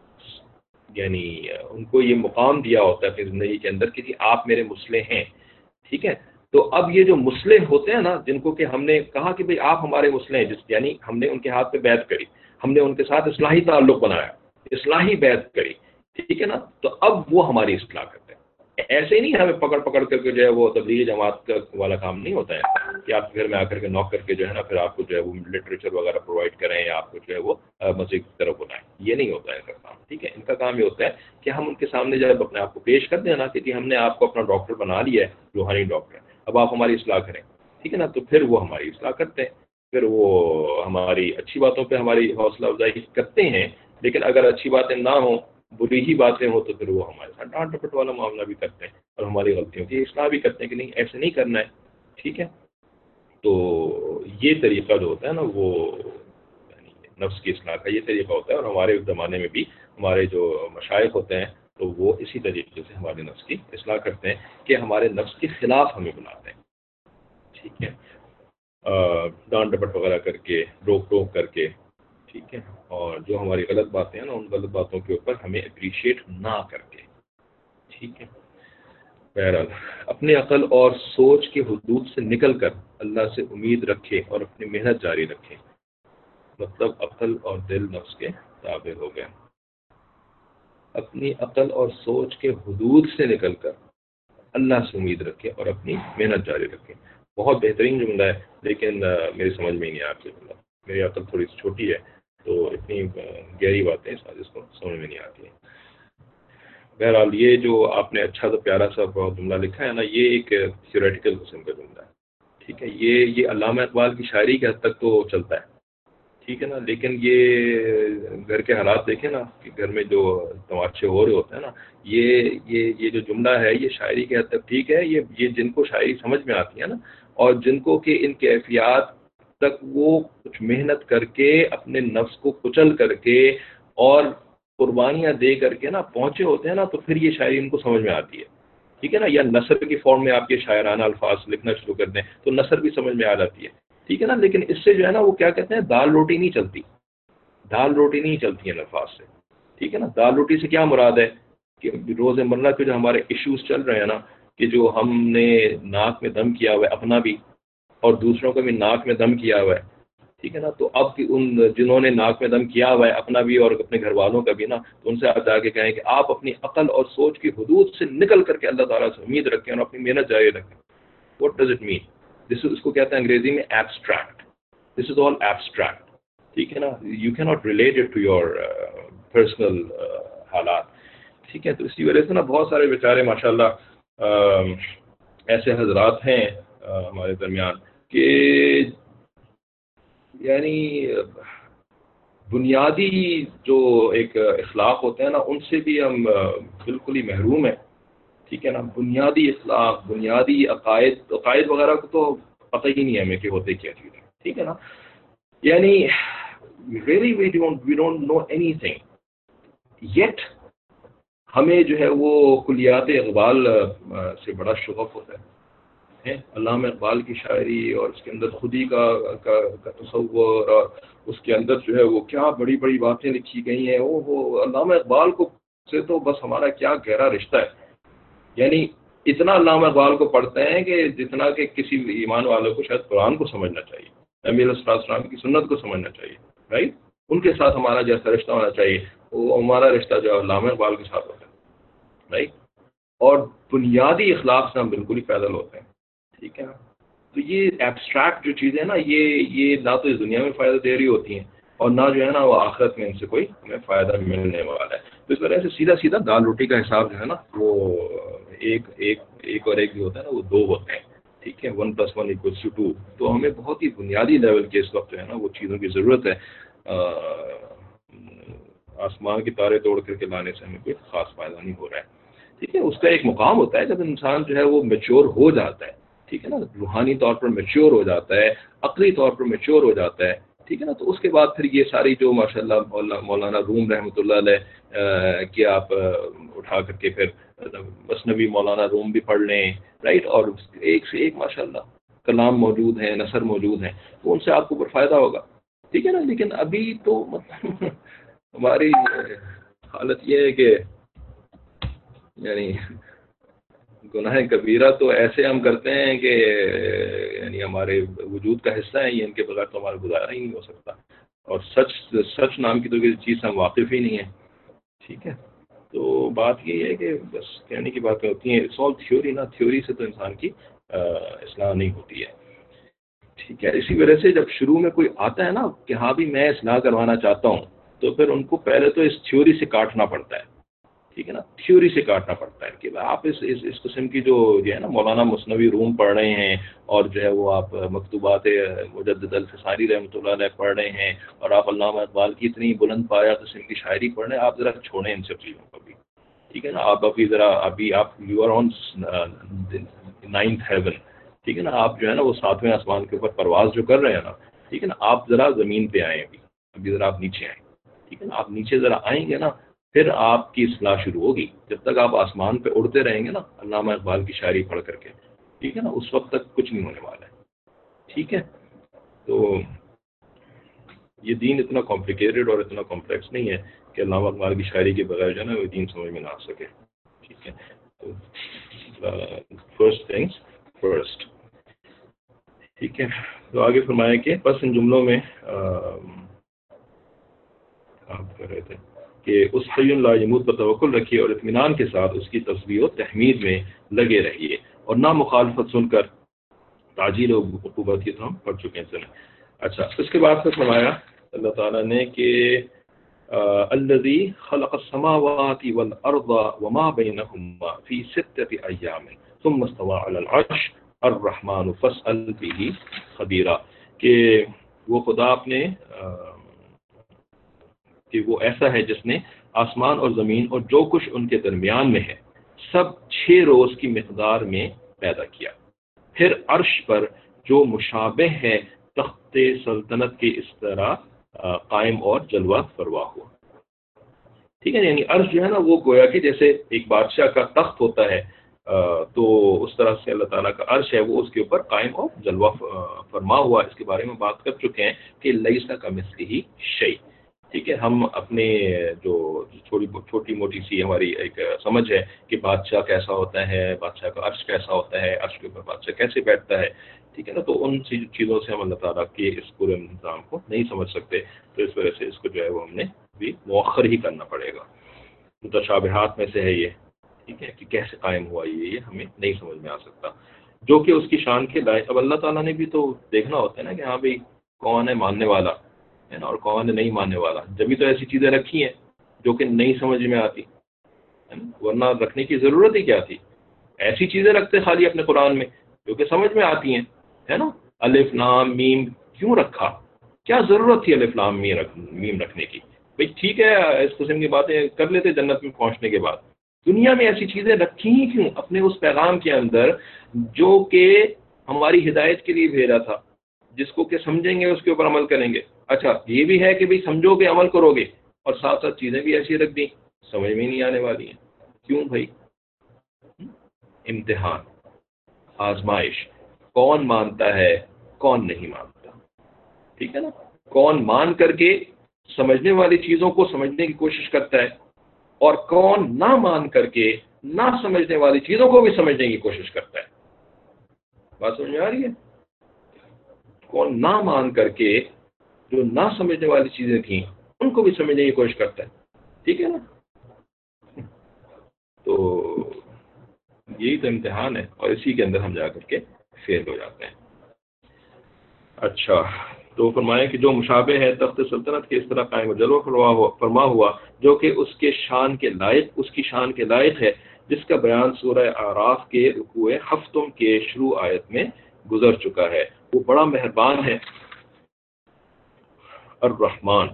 یعنی ان کو یہ مقام دیا ہوتا ہے اپنی زندگی کے اندر کہ جی آپ میرے مصلح ہیں، ٹھیک ہے، تو اب یہ جو مصلح ہوتے ہیں نا، جن کو کہ ہم نے کہا کہ بھئی آپ ہمارے مصلح ہیں، یعنی ہم نے ان کے ہاتھ پہ بیعت کری، ہم نے ان کے ساتھ اصلاحی تعلق بنایا، اصلاحی بیعت کری، ٹھیک ہے نا، تو اب وہ ہماری اصلاح کرتے ہیں۔ ایسے ہی نہیں ہمیں پکڑ پکڑ کر کے جو ہے وہ تبلیغی جماعت کا والا کام نہیں ہوتا ہے کہ آپ کے گھر میں آ کر کے نوک کر کے جو ہے نا پھر آپ کو جو ہے وہ لٹریچر وغیرہ پرووائڈ کریں یا آپ کو جو ہے وہ مسجد کی طرف بلائیں، یہ نہیں ہوتا ہے ان کا کام، ٹھیک ہے۔ ان کا کام یہ ہوتا ہے کہ ہم ان کے سامنے جب اپنے آپ کو پیش کر دیں نا کہ جی ہم نے آپ کو اپنا ڈاکٹر بنا لیا ہے، روحانی ڈاکٹر، اب آپ ہماری اصلاح کریں، ٹھیک ہے نا، تو پھر وہ ہماری اصلاح کرتے ہیں، پھر وہ ہماری اچھی باتوں پہ ہماری حوصلہ افزائی کرتے ہیں، لیکن اگر اچھی باتیں نہ ہوں، بری ہی باتیں ہوں، تو پھر وہ ہمارے ساتھ ڈانٹ ڈپٹ والا معاملہ بھی کرتے ہیں اور ہماری غلطیوں کی اصلاح بھی کرتے ہیں کہ نہیں ایسے نہیں کرنا ہے، ٹھیک ہے۔ تو یہ طریقہ جو ہوتا ہے نا وہ یعنی نفس کی اصلاح کا یہ طریقہ ہوتا ہے، اور ہمارے زمانے میں بھی ہمارے جو مشائخ ہوتے ہیں تو وہ اسی طریقے سے ہمارے نفس کی اصلاح کرتے ہیں کہ ہمارے نفس کے خلاف ہمیں بلاتے ہیں، ٹھیک ہے، ڈانٹ ڈپٹ وغیرہ کر کے، روک ٹوک کر کے، ٹھیک ہے، اور جو ہماری غلط باتیں ہیں نا ان غلط باتوں کے اوپر ہمیں اپریشیٹ نہ کر کے، ٹھیک ہے۔ بہرحال اپنی عقل اور سوچ کے حدود سے نکل کر اللہ سے امید رکھے اور اپنی محنت جاری رکھے، مطلب عقل اور دل نفس کے تابع ہو گئے۔ اپنی عقل اور سوچ کے حدود سے نکل کر اللہ سے امید رکھے اور اپنی محنت جاری رکھے۔ بہت بہترین جملہ ہے، لیکن میری سمجھ میں ہی نہیں آتی جملہ، میری عقل تھوڑی سی چھوٹی ہے تو اتنی گہری باتیں اس کو سمجھ میں نہیں آتی ہیں۔ بہرحال یہ جو آپ نے اچھا سا پیارا سا بہت جملہ لکھا ہے نا، یہ ایک تھیوریٹیکل قسم کا جملہ ہے، ٹھیک ہے، یہ علامہ اقبال کی شاعری کے حد تک تو چلتا ہے، ٹھیک ہے نا، لیکن یہ گھر کے حالات دیکھیں نا کہ گھر میں جو تماشے ہو رہے ہوتے ہیں نا، یہ جو جملہ ہے یہ شاعری کے حد تک ٹھیک ہے، یہ جن کو شاعری سمجھ میں آتی ہے نا، اور جن کو کہ ان کیفیات تک وہ کچھ محنت کر کے اپنے نفس کو کچل کر کے اور قربانیاں دے کر کے نا پہنچے ہوتے ہیں نا، تو پھر یہ شاعری ان کو سمجھ میں آتی ہے، ٹھیک ہے نا، یا نثر کی فارم میں آپ کے شاعرانہ الفاظ لکھنا شروع کر دیں تو نثر بھی سمجھ میں آ جاتی ہے، ٹھیک ہے نا، لیکن اس سے جو ہے نا وہ کیا کہتے ہیں دال روٹی نہیں چلتی، دال روٹی نہیں چلتی ہے الفاظ سے، ٹھیک ہے نا۔ دال روٹی سے کیا مراد ہے کہ روز مرہ کے جو ہمارے ایشوز چل رہے ہیں نا، کہ جو ہم نے ناک میں دم کیا ہوا ہے اپنا بھی اور دوسروں کا بھی ناک میں دم کیا ہوا ہے، ٹھیک ہے نا، تو اب ان جنہوں نے ناک میں دم کیا ہوا ہے اپنا بھی اور اپنے گھر والوں کا بھی نا، تو ان سے آپ جا کے کہیں کہ آپ اپنی عقل اور سوچ کی حدود سے نکل کر کے اللہ تعالیٰ سے امید رکھیں اور اپنی محنت جاری رکھیں۔ What does it mean? اس کو کہتے ہیں انگریزی میں ایبسٹریکٹ، دس از آل ایبسٹریکٹ، ٹھیک ہے نا، یو کی not relate it to your personal حالات، ٹھیک ہے، تو اسی وجہ سے نا بہت سارے بیچارے ماشاء اللہ ایسے حضرات ہیں ہمارے درمیان کہ یعنی بنیادی جو ایک اخلاق ہوتے ہیں نا ان سے بھی ہم بالکل ہی محروم ہیں، ٹھیک ہے نا، بنیادی اخلاق، بنیادی عقائد وغیرہ کو تو پتہ ہی نہیں ہے ہمیں کہ ہوتے کیا چیز ہے، ٹھیک ہے نا، یعنی really we don't know anything yet ہمیں جو ہے وہ کلیات اقبال سے بڑا شغف ہوتا ہے، علامہ اقبال کی شاعری اور اس کے اندر خودی کا تصور اور اس کے اندر جو ہے وہ کیا بڑی بڑی باتیں لکھی گئی ہیں، وہ علامہ اقبال کو سے تو بس ہمارا کیا گہرا رشتہ ہے، یعنی اتنا علامہ اقبال کو پڑھتے ہیں کہ جتنا کہ کسی ایمان والوں کو شاید قرآن کو سمجھنا چاہیے، نبی علیہ السلام کی سنت کو سمجھنا چاہیے، رائٹ، ان کے ساتھ ہمارا جیسا رشتہ ہونا چاہیے وہ ہمارا رشتہ جو علامہ اقبال کے ساتھ ہوتا ہے، رائٹ، اور بنیادی اخلاق سے ہم بالکل ہی پیدل ہوتے ہیں، ٹھیک ہے نا، تو یہ ایبسٹریکٹ جو چیزیں نا یہ نہ تو اس دنیا میں فائدہ دے رہی ہوتی ہیں اور نہ جو ہے نا وہ آخرت میں ان سے کوئی ہمیں فائدہ ملنے والا ہے، تو اس وجہ سے سیدھا دال روٹی کا حساب جو ہے نا وہ ایک اور ایک جو ہوتا ہے نا وہ دو ہوتے ہیں، ٹھیک ہے، 1+1=2، تو ہمیں بہت ہی بنیادی لیول کے اس وقت جو ہے نا وہ چیزوں کی ضرورت ہے، آسمان کے تارے توڑ کر کے لانے سے ہمیں کوئی خاص فائدہ نہیں ہو رہا ہے، ٹھیک ہے، اس کا ایک مقام ہوتا ہے جب انسان جو ہے وہ میچور ہو جاتا ہے، ٹھیک ہے نا، روحانی طور پر میچور ہو جاتا ہے، عقلی طور پر میچور ہو جاتا ہے، ٹھیک ہے نا. تو اس کے بعد پھر یہ ساری جو ماشاءاللہ مولانا روم رحمۃ اللہ علیہ کہ آپ اٹھا کر کے پھر مثنوی مولانا روم بھی پڑھ لیں, رائٹ, اور ایک سے ایک ماشاءاللہ کلام موجود ہیں, نثر موجود ہیں, تو ان سے آپ کو فائدہ ہوگا. ٹھیک ہے نا. لیکن ابھی تو مطلب ہماری حالت یہ ہے کہ یعنی گناہ کبیرہ تو ایسے ہم کرتے ہیں کہ یعنی ہمارے وجود کا حصہ ہے, یہ ان کے بغیر تو ہمارا گزارا ہی نہیں ہو سکتا. اور سچ نام کی تو کسی چیز ہم واقف ہی نہیں ہیں. ٹھیک ہے. تو بات یہ ہے کہ بس کہنے کی باتیں ہوتی ہیں, اٹس آل تھیوری نا, تھیوری سے تو انسان کی اصلاح نہیں ہوتی ہے. ٹھیک ہے. اسی وجہ سے جب شروع میں کوئی آتا ہے نا کہ ہاں بھی میں اصلاح کروانا چاہتا ہوں, تو پھر ان کو پہلے تو اس تھیوری سے کاٹنا پڑتا ہے. ٹھیک ہے نا. تھیوری سے کاٹنا پڑتا ہے کہ آپ اس قسم کی جو ہے نا مولانا مثنوی روم پڑھ رہے ہیں, اور جو ہے وہ آپ مکتوبات مجدد الفساری رحمۃ اللہ علیہ پڑھ رہے ہیں, اور آپ علامہ اقبال کی اتنی بلند پایہ قسم کی شاعری پڑھ رہے ہیں, آپ ذرا چھوڑیں ان سب چیزوں کو بھی. ٹھیک ہے نا. آپ ابھی آپ you are on 9th heaven. ٹھیک ہے نا. آپ جو ہے نا وہ 7ویں آسمان کے اوپر پرواز جو کر رہے ہیں نا, ٹھیک ہے نا, آپ ذرا زمین پہ آئیں, ابھی ذرا آپ نیچے آئیں. ٹھیک ہے نا. آپ نیچے ذرا آئیں گے نا, پھر آپ کی اصلاح شروع ہوگی. جب تک آپ آسمان پہ اڑتے رہیں گے نا علامہ اقبال کی شاعری پڑھ کر کے, ٹھیک ہے نا, اس وقت تک کچھ نہیں ہونے والا ہے. ٹھیک ہے. تو یہ دین اتنا کمپلیکیٹڈ اور اتنا کمپلیکس نہیں ہے کہ علامہ اقبال کی شاعری کے بغیر جو ہے نا وہ دین سمجھ میں نہ آ سکے. ٹھیک ہے. تو فرسٹ تھنگس فرسٹ. ٹھیک ہے. تو آگے فرمایا کہ بس ان جملوں میں آپ کر رہے تھے کہ اس حی لا یموت پر توکل رکھیے اور اطمینان کے ساتھ اس کی تسبیح و تحمید میں لگے رہیے, اور نہ مخالفت سن کر تعجیل و عقوبت, یہ تو ہم پڑھ چکے ہیں. چلیں. اچھا, اس کے بعد پھر فرمایا اللہ تعالیٰ نے کہ الذی خلق السماوات والارض وما بینہما فی 6 ایام ثم استوى علی العرش الرحمن فاسأل به خبیرا, کہ وہ خدا اپنے کہ وہ ایسا ہے جس نے آسمان اور زمین اور جو کچھ ان کے درمیان میں ہے سب 6 روز کی مقدار میں پیدا کیا, پھر عرش پر جو مشابہ ہے تخت سلطنت کے اس طرح قائم اور جلوہ فرما ہوا. ٹھیک ہے. یعنی عرش جو ہے نا وہ گویا کہ جیسے ایک بادشاہ کا تخت ہوتا ہے, تو اس طرح سے اللہ تعالیٰ کا عرش ہے وہ اس کے اوپر قائم اور جلوہ فرما ہوا. اس کے بارے میں بات کر چکے ہیں کہ لیس کمثلہ شیء. ٹھیک ہے. ہم اپنے جو چھوٹی موٹی سی ہماری ایک سمجھ ہے کہ بادشاہ کیسا ہوتا ہے, بادشاہ کا عرش کیسا ہوتا ہے, عرش کے اوپر بادشاہ کیسے بیٹھتا ہے, ٹھیک ہے نا, تو ان چیزوں سے ہم اللہ تعالیٰ کے اس پورے نظام کو نہیں سمجھ سکتے. تو اس وجہ سے اس کو جو ہے وہ ہم نے بھی مؤخر ہی کرنا پڑے گا. متشابہات میں سے ہے یہ. ٹھیک ہے. کہ کیسے قائم ہوا یہ ہمیں نہیں سمجھ میں آ سکتا, جو کہ اس کی شان کے لائق. اب اللہ تعالیٰ نے بھی تو دیکھنا ہوتا ہے نا کہ ہاں بھائی کون ہے ماننے والا ہے نا, اور کون ہے نہیں ماننے والا. جبھی تو ایسی چیزیں رکھی ہیں جو کہ نہیں سمجھ میں آتی ہے نا, ورنہ رکھنے کی ضرورت ہی کیا تھی. ایسی چیزیں رکھتے خالی اپنے قرآن میں جو کہ سمجھ میں آتی ہیں, ہے نا. الف لام میم کیوں رکھا, کیا ضرورت تھی الف لام میم رکھنے کی. بھائی ٹھیک ہے, اس قسم کی باتیں کر لیتے جنت میں پہنچنے کے بعد. دنیا میں ایسی چیزیں رکھی ہی کیوں اپنے اس پیغام کے اندر جو کہ ہماری ہدایت کے لیے بھیجا تھا, جس کو کہ سمجھیں گے اس کے اوپر عمل کریں گے. اچھا, یہ بھی ہے کہ بھئی سمجھو گے عمل کرو گے, اور ساتھ ساتھ چیزیں بھی ایسی رکھ دیں سمجھ میں نہیں آنے والی ہیں. کیوں بھائی؟ امتحان, آزمائش. کون مانتا ہے کون نہیں مانتا. ٹھیک ہے نا. کون مان کر کے سمجھنے والی چیزوں کو سمجھنے کی کوشش کرتا ہے, اور کون نہ مان کر کے نہ سمجھنے والی چیزوں کو بھی سمجھنے کی کوشش کرتا ہے. بات سمجھ میں آ رہی ہے؟ کون نہ مان کر کے جو نہ سمجھنے والی چیزیں تھیں ان کو بھی سمجھنے کی کوشش کرتا ہے. ٹھیک ہے نا. تو یہی تو امتحان ہے, اور اسی کے اندر ہم جا کر کے فیل ہو جاتے ہیں. اچھا, تو فرمایا کہ جو مشابہ ہے تخت سلطنت کے اس طرح قائم و جلوہ فرما ہوا جو کہ اس کی شان کے لائق ہے, جس کا بیان سورہ اعراف کے رکوع 7 کے شروع آیت میں گزر چکا ہے. وہ بڑا مہربان ہے الرحمن,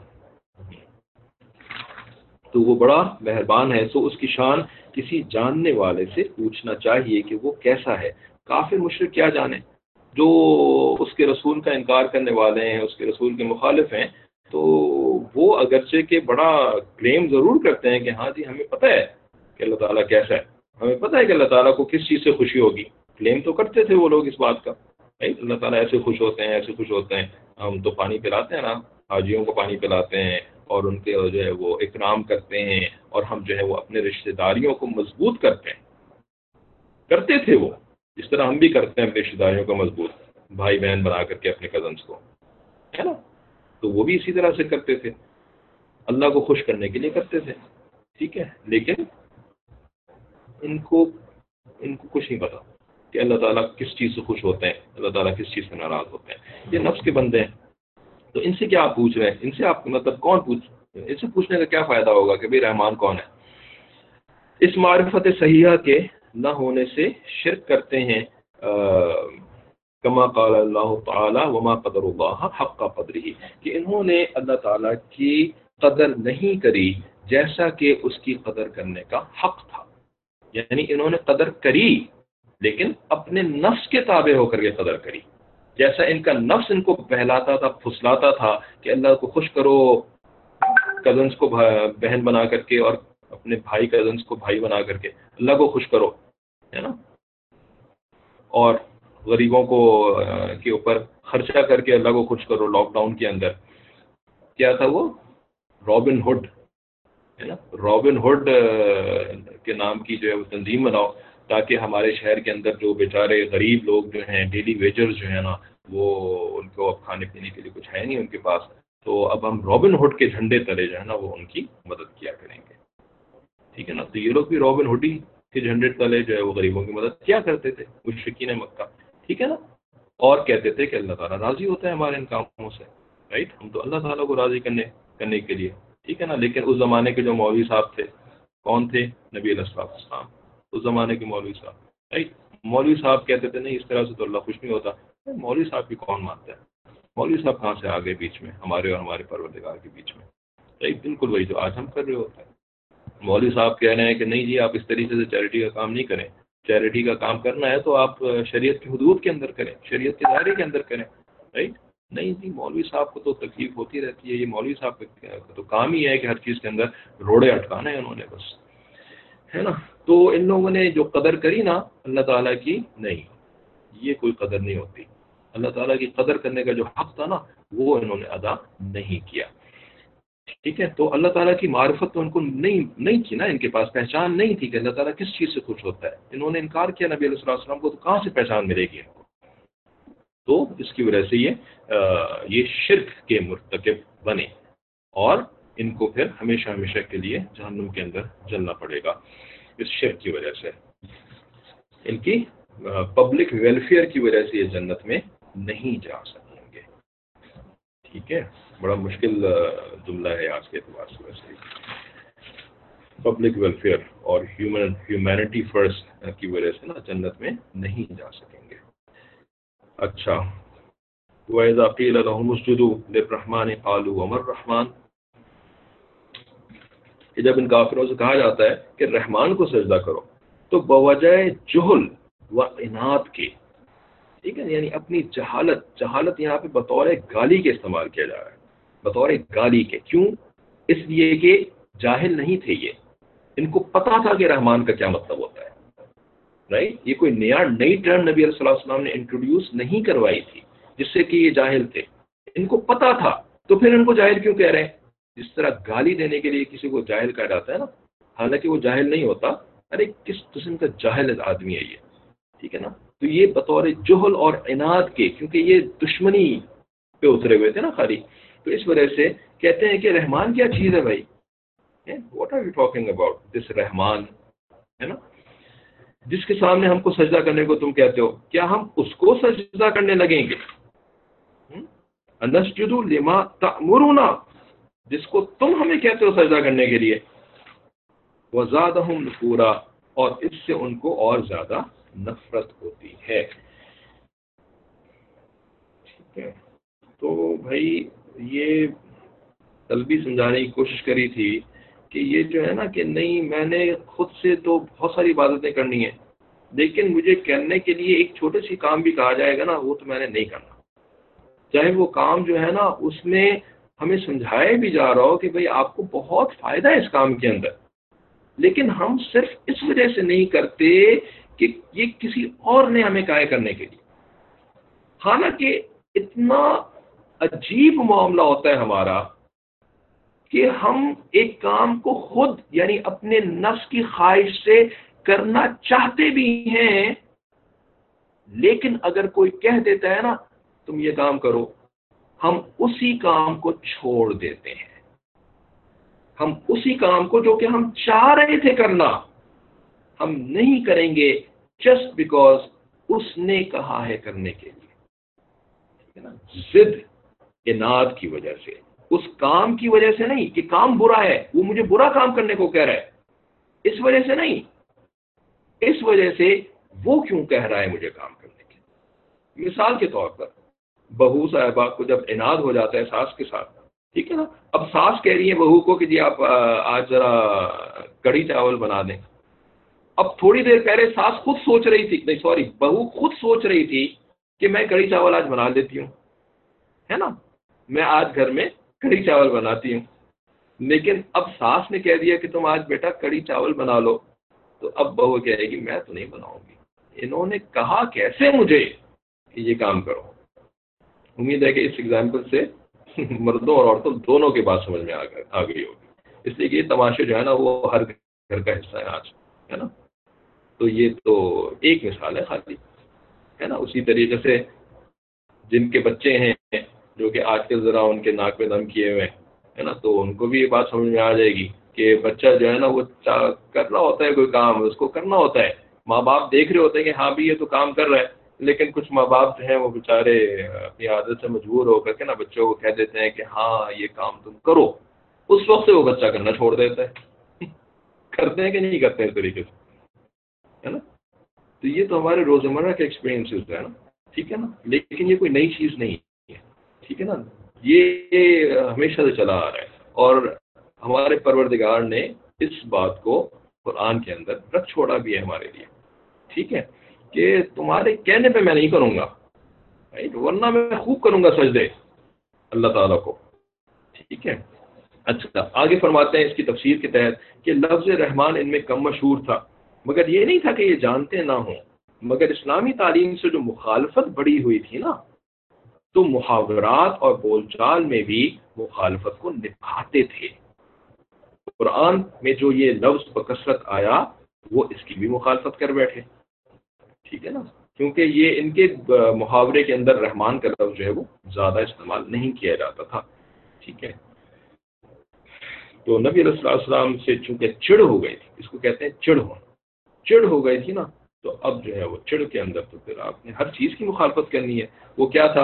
تو وہ بڑا مہربان ہے, سو اس کی شان کسی جاننے والے سے پوچھنا چاہیے کہ وہ کیسا ہے. کافر مشرک کیا جانے, جو اس کے رسول کا انکار کرنے والے ہیں، اس کے رسول کے مخالف ہیں، تو وہ اگرچہ کہ بڑا کلیم ضرور کرتے ہیں کہ ہاں جی ہمیں پتہ ہے کہ اللہ تعالیٰ کیسا ہے، ہمیں پتہ ہے کہ اللہ تعالیٰ کو کس چیز سے خوشی ہوگی. کلیم تو کرتے تھے وہ لوگ اس بات کا، اللہ تعالیٰ ایسے خوش ہوتے ہیں، ایسے خوش ہوتے ہیں. ہم تو پانی پلاتے ہیں نا، حاجیوں کو پانی پلاتے ہیں اور ان کے جو ہے وہ اکرام کرتے ہیں، اور ہم جو ہے وہ اپنے رشتہ داریوں کو مضبوط کرتے تھے وہ، جس طرح ہم بھی کرتے ہیں اپنے رشتہ داریوں کو مضبوط، بھائی بہن بنا کر کے اپنے کزنس کو، ہے نا. تو وہ بھی اسی طرح سے کرتے تھے، اللہ کو خوش کرنے کے لیے کرتے تھے. ٹھیک ہے، لیکن ان کو کچھ نہیں پتا کہ اللہ تعالیٰ کس چیز سے خوش ہوتے ہیں، اللہ تعالیٰ کس چیز سے ناراض ہوتے ہیں. یہ نفس کے بندے ہیں. تو ان سے کیا آپ پوچھ رہے ہیں؟ ان سے آپ مطلب کون ان سے پوچھنے کا کیا فائدہ ہوگا کہ بھئی رحمان کون ہے؟ اس معرفت صحیحہ کے نہ ہونے سے شرک کرتے ہیں. کما قال اللہ تعالی وما قدر اللہ حق قدرہ، کہ انہوں نے اللہ تعالیٰ کی قدر نہیں کری جیسا کہ اس کی قدر کرنے کا حق تھا. یعنی انہوں نے قدر کری لیکن اپنے نفس کے تابع ہو کر کے قدر کری. جیسا ان کا نفس ان کو بہلاتا تھا، پھسلاتا تھا کہ اللہ کو خوش کرو، کزنس کو بہن بنا کر کے اور اپنے بھائی کزنس کو بھائی بنا کر کے اللہ کو خوش کرو، ہے نا، اور غریبوں کو کے اوپر خرچہ کر کے اللہ کو خوش کرو. لاک ڈاؤن کے اندر کیا تھا وہ؟ رابن ہوڈ، ہے نا، رابن ہوڈ کے نام کی جو ہے وہ تنظیم بناؤ تاکہ ہمارے شہر کے اندر جو بیچارے غریب لوگ جو ہیں، ڈیلی ویجرز جو ہیں نا، وہ ان کو اب کھانے پینے کے لیے کچھ ہے نہیں ان کے پاس، تو اب ہم رابن ہوڈ کے جھنڈے تلے جو ہے نا وہ ان کی مدد کیا کریں گے. ٹھیک ہے نا. تو یہ لوگ بھی رابن ہوڈی کے جھنڈے تلے جو ہے وہ غریبوں کی مدد کیا کرتے تھے، مشرکین مکہ. ٹھیک ہے نا. اور کہتے تھے کہ اللہ تعالیٰ راضی ہوتا ہے ہمارے ان کاموں سے، رائٹ، ہم تو اللہ تعالیٰ کو راضی کرنے کے لیے. ٹھیک ہے نا. لیکن اس زمانے کے جو مولوی صاحب تھے، کون تھے؟ نبی علیہ السلام، اس زمانے کے مولوی صاحب، رائٹ. مولوی صاحب کہتے تھے نہیں اس طرح سے تو اللہ خوش نہیں ہوتا. مولوی صاحب بھی کون مانتا ہے؟ مولوی صاحب کہاں سے آ گئے بیچ میں، ہمارے اور ہمارے پروردگار کے بیچ میں؟ رائٹ، بالکل وہی جو آج ہم کر رہے ہوتے ہیں. مولوی صاحب کہہ رہے ہیں کہ نہیں جی آپ اس طریقے سے چیریٹی کا کام نہیں کریں، چیریٹی کا کام کرنا ہے تو آپ شریعت کی حدود کے اندر کریں، شریعت کے دائرے کے اندر کریں، رائٹ. نہیں جی مولوی صاحب کو تو تکلیف ہوتی رہتی ہے، یہ مولوی صاحب کا تو کام ہی ہے کہ ہر چیز کے اندر روڑے اٹکانے ہیں انہوں نے بس، ہے نا. تو ان لوگوں نے جو قدر کری نا اللہ تعالیٰ کی، نہیں، یہ کوئی قدر نہیں ہوتی. اللہ تعالیٰ کی قدر کرنے کا جو حق تھا نا وہ انہوں نے ادا نہیں کیا. ٹھیک ہے. تو اللہ تعالیٰ کی معرفت تو ان کو نہیں تھی نا، ان کے پاس پہچان نہیں تھی کہ اللہ تعالیٰ کس چیز سے خوش ہوتا ہے. انہوں نے انکار کیا نبی علیہ السلام کو، تو کہاں سے پہچان ملے گی ان کو؟ تو اس کی وجہ سے یہ شرک کے مرتکب بنے، اور ان کو پھر ہمیشہ ہمیشہ کے لیے جہنم کے اندر جلنا پڑے گا. اس شرک کی وجہ سے، ان کی پبلک ویلفیئر کی وجہ سے یہ جنت میں نہیں جا سکیں گے. ٹھیک ہے. بڑا مشکل جملہ ہے آج کے اعتبار سے ویسے. پبلک ویلفیئر اور ہیومینٹی فرسٹ کی وجہ سے نا جنت میں نہیں جا سکیں گے. اچھا، وَإِذَا قِيلَ لَهُمُ اسْجُدُوا لِلرَّحْمَنِ قَالُوا وَمَا الرَّحْمَنُ، کہ جب ان کافروں سے کہا جاتا ہے کہ رحمان کو سجدہ کرو تو بوجہ جہل و عناد کے، ٹھیک ہے، یعنی اپنی جہالت یہاں پہ بطور گالی کے استعمال کیا جا رہا ہے، بطور گالی کے. کیوں؟ اس لیے کہ جاہل نہیں تھے یہ، ان کو پتا تھا کہ رحمان کا کیا مطلب ہوتا ہے، رائٹ. یہ کوئی نئی ٹرم نبی علیہ السلام نے انٹروڈیوس نہیں کروائی تھی جس سے کہ یہ جاہل تھے. ان کو پتا تھا، تو پھر ان کو جاہل کیوں کہہ رہے ہیں؟ جس طرح گالی دینے کے لیے کسی کو جاہل کہا جاتا ہے نا، حالانکہ وہ جاہل نہیں ہوتا، ارے کس قسم کا جاہل آدمی ہے یہ. ٹھیک ہے نا. تو یہ بطور جہل اور عناد کے، کیونکہ یہ دشمنی پہ اترے ہوئے تھے نا خالی، تو اس وجہ سے کہتے ہیں کہ رحمان کیا چیز ہے بھائی، what are you talking about this Rahman, ہے نا، جس کے سامنے ہم کو سجدہ کرنے کو تم کہتے ہو، کیا ہم اس کو سجدہ کرنے لگیں گے؟ انسجد لما تأمرنا، جس کو تم ہمیں کہتے ہو سجدہ کرنے کے لیے. وزادہم نفورا، اور اس سے ان کو اور زیادہ نفرت ہوتی ہے. ٹھیک ہے. تو بھائی یہ طلبی سمجھانے کی کوشش کری تھی کہ یہ جو ہے نا کہ نہیں، میں نے خود سے تو بہت ساری عبادتیں کرنی ہیں، لیکن مجھے کرنے کے لیے ایک چھوٹے سی کام بھی کہا جائے گا نا، وہ تو میں نے نہیں کرنا، چاہے وہ کام جو ہے نا اس میں ہمیں سمجھایا بھی جا رہا ہو کہ بھئی آپ کو بہت فائدہ ہے اس کام کے اندر، لیکن ہم صرف اس وجہ سے نہیں کرتے کہ یہ کسی اور نے ہمیں کہا ہے کرنے کے لیے۔ حالانکہ اتنا عجیب معاملہ ہوتا ہے ہمارا کہ ہم ایک کام کو خود یعنی اپنے نفس کی خواہش سے کرنا چاہتے بھی ہیں، لیکن اگر کوئی کہہ دیتا ہے نا تم یہ کام کرو، ہم اسی کام کو چھوڑ دیتے ہیں، ہم اسی کام کو جو کہ ہم چاہ رہے تھے کرنا ہم نہیں کریں گے، جسٹ بیکاز اس نے کہا ہے کرنے کے لیے، ٹھیک ہے نا؟ ضد اناد کی وجہ سے، اس کام کی وجہ سے نہیں کہ کام برا ہے، وہ مجھے برا کام کرنے کو کہہ رہا ہے، اس وجہ سے نہیں، اس وجہ سے وہ کیوں کہہ رہا ہے مجھے کام کرنے کے۔ مثال کے طور پر بہو صاحبہ کو جب اناد ہو جاتا ہے ساس کے ساتھ، ٹھیک ہے نا، اب ساس کہہ رہی ہے بہو کو کہ جی آپ آج ذرا کڑھی چاول بنا دیں، اب تھوڑی دیر پہلے ساس خود سوچ رہی تھی، نہیں سوری، بہو خود سوچ رہی تھی کہ میں کڑھی چاول آج بنا لیتی ہوں، ہے نا، میں آج گھر میں کڑھی چاول بناتی ہوں، لیکن اب ساس نے کہہ دیا کہ تم آج بیٹا کڑھی چاول بنا لو، تو اب بہو کہے گی میں تو نہیں بناؤں گی، انہوں نے کہا کیسے مجھے کہ یہ کام کرو۔ امید ہے کہ اس ایگزامپل سے مردوں اور عورتوں دونوں کی بات سمجھ میں آ گئی ہوگی، اس لیے کہ یہ تماشے جو ہے نا وہ ہر گھر کا حصہ ہے آج، ہے نا۔ تو یہ تو ایک مثال ہے خالی، ہے نا۔ اسی طریقے سے جن کے بچے ہیں جو کہ آج کل ذرا ان کے ناک میں دم کیے ہوئے ہیں، ہے نا، تو ان کو بھی یہ بات سمجھ میں آ جائے گی کہ بچہ جو ہے نا وہ کر رہا ہوتا ہے کوئی کام، اس کو کرنا ہوتا ہے، ماں باپ دیکھ رہے ہوتے ہیں کہ ہاں بھی یہ تو کام کر رہا ہے، لیکن کچھ ماں باپ جو ہیں وہ بیچارے اپنی عادت سے مجبور ہو کر کے نا بچوں کو کہہ دیتے ہیں کہ ہاں یہ کام تم کرو، اس وقت سے وہ بچہ کرنا چھوڑ دیتا ہے۔ کرتے ہیں کہ نہیں کرتے ہیں اس طریقے سے، ہے نا۔ تو یہ تو ہمارے روزمرہ کے ایکسپیرینسز ہے نا، ٹھیک ہے نا، لیکن یہ کوئی نئی چیز نہیں ہے، ٹھیک ہے نا، یہ ہمیشہ سے چلا آ رہا ہے، اور ہمارے پروردگار نے اس بات کو قرآن کے اندر رکھ چھوڑا بھی ہے ہمارے لیے، ٹھیک ہے، کہ تمہارے کہنے پہ میں نہیں کروں گا، ورنہ میں خوب کروں گا سجدے اللہ تعالیٰ کو، ٹھیک ہے۔ اچھا آگے فرماتے ہیں اس کی تفسیر کے تحت کہ لفظ رحمان ان میں کم مشہور تھا، مگر یہ نہیں تھا کہ یہ جانتے نہ ہوں، مگر اسلامی تعلیم سے جو مخالفت بڑھی ہوئی تھی نا، تو محاورات اور بول چال میں بھی مخالفت کو نبھاتے تھے۔ قرآن میں جو یہ لفظ بکثرت آیا وہ اس کی بھی مخالفت کر بیٹھے، ٹھیک ہے نا، کیونکہ یہ ان کے محاورے کے اندر رحمان کا لفظ جو ہے وہ زیادہ استعمال نہیں کیا جاتا تھا، ٹھیک ہے۔ تو نبی علیہ السلام سے چونکہ چڑ ہو گئی تھی، اس کو کہتے ہیں چڑ ہونا، چڑ ہو گئی تھی نا، تو اب جو ہے وہ چڑ کے اندر تو پھر آپ نے ہر چیز کی مخالفت کرنی ہے۔ وہ کیا تھا،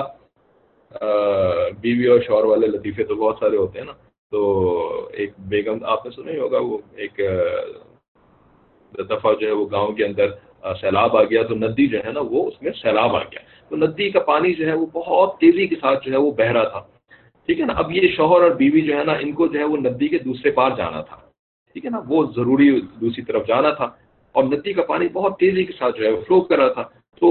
بیوی اور شوہر والے لطیفے تو بہت سارے ہوتے ہیں نا، تو ایک بیگم آپ نے سنا ہی ہوگا، وہ ایک دفعہ جو ہے وہ گاؤں کے اندر سیلاب آ گیا، تو ندی جو ہے نا وہ اس میں سیلاب آ گیا، تو ندی کا پانی جو ہے وہ بہت تیزی کے ساتھ جو ہے وہ بہہ رہا تھا، ٹھیک ہے نا۔ اب یہ شوہر اور بیوی جو ہے نا ان کو جو ہے وہ ندی کے دوسرے پار جانا تھا، ٹھیک ہے نا، وہ ضروری دوسری طرف جانا تھا، اور ندی کا پانی بہت تیزی کے ساتھ جو ہے وہ فلو کر رہا تھا، تو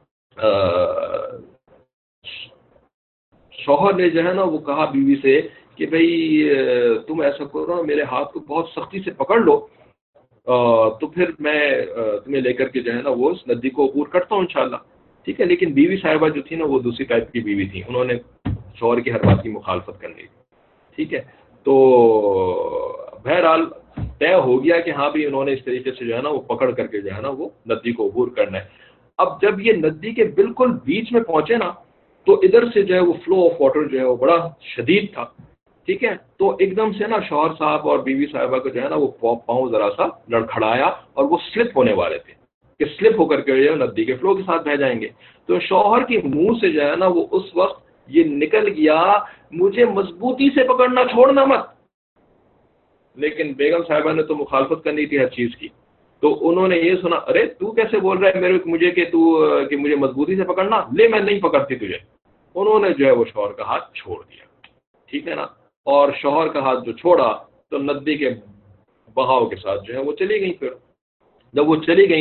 شوہر نے جو ہے نا وہ کہا بیوی سے کہ بھئی تم ایسا کرو، میرے ہاتھ کو بہت سختی سے پکڑ لو، تو پھر میں تمہیں لے کر کے جو ہے نا وہ اس ندی کو عبور کرتا ہوں انشاءاللہ، ٹھیک ہے۔ لیکن بیوی صاحبہ جو تھی نا وہ دوسری ٹائپ کی بیوی تھی، انہوں نے شوہر کی ہر بات کی مخالفت کرنی تھی، ٹھیک ہے۔ تو بہرحال طے ہو گیا کہ ہاں بھی انہوں نے اس طریقے سے جو ہے نا وہ پکڑ کر کے جو ہے نا وہ ندی کو عبور کرنا ہے۔ اب جب یہ ندی کے بالکل بیچ میں پہنچے نا، تو ادھر سے جو ہے وہ فلو آف واٹر جو ہے وہ بڑا شدید تھا، ٹھیک ہے۔ تو ایک دم سے نا شوہر صاحب اور بیوی صاحبہ کو جو ہے نا وہ پاؤں ذرا سا لڑکھڑایا، اور وہ سلپ ہونے والے تھے کہ سلپ ہو کر کے جو ہے ندی کے فلو کے ساتھ بہ جائیں گے۔ تو شوہر کے منہ سے جو ہے نا وہ اس وقت یہ نکل گیا، مجھے مضبوطی سے پکڑنا، چھوڑنا مت۔ لیکن بیگم صاحبہ نے تو مخالفت کرنی تھی ہر چیز کی، تو انہوں نے یہ سنا، ارے تو کیسے بول رہا ہے مجھے کہ مجھے مضبوطی سے پکڑنا، لے میں نہیں پکڑتی تجھے۔ انہوں نے جو ہے وہ شوہر کا ہاتھ چھوڑ دیا، ٹھیک ہے نا، اور شوہر کا ہاتھ جو چھوڑا تو ندی کے بہاؤ کے ساتھ جو ہے وہ چلی گئی۔ پھر جب وہ چلی گئی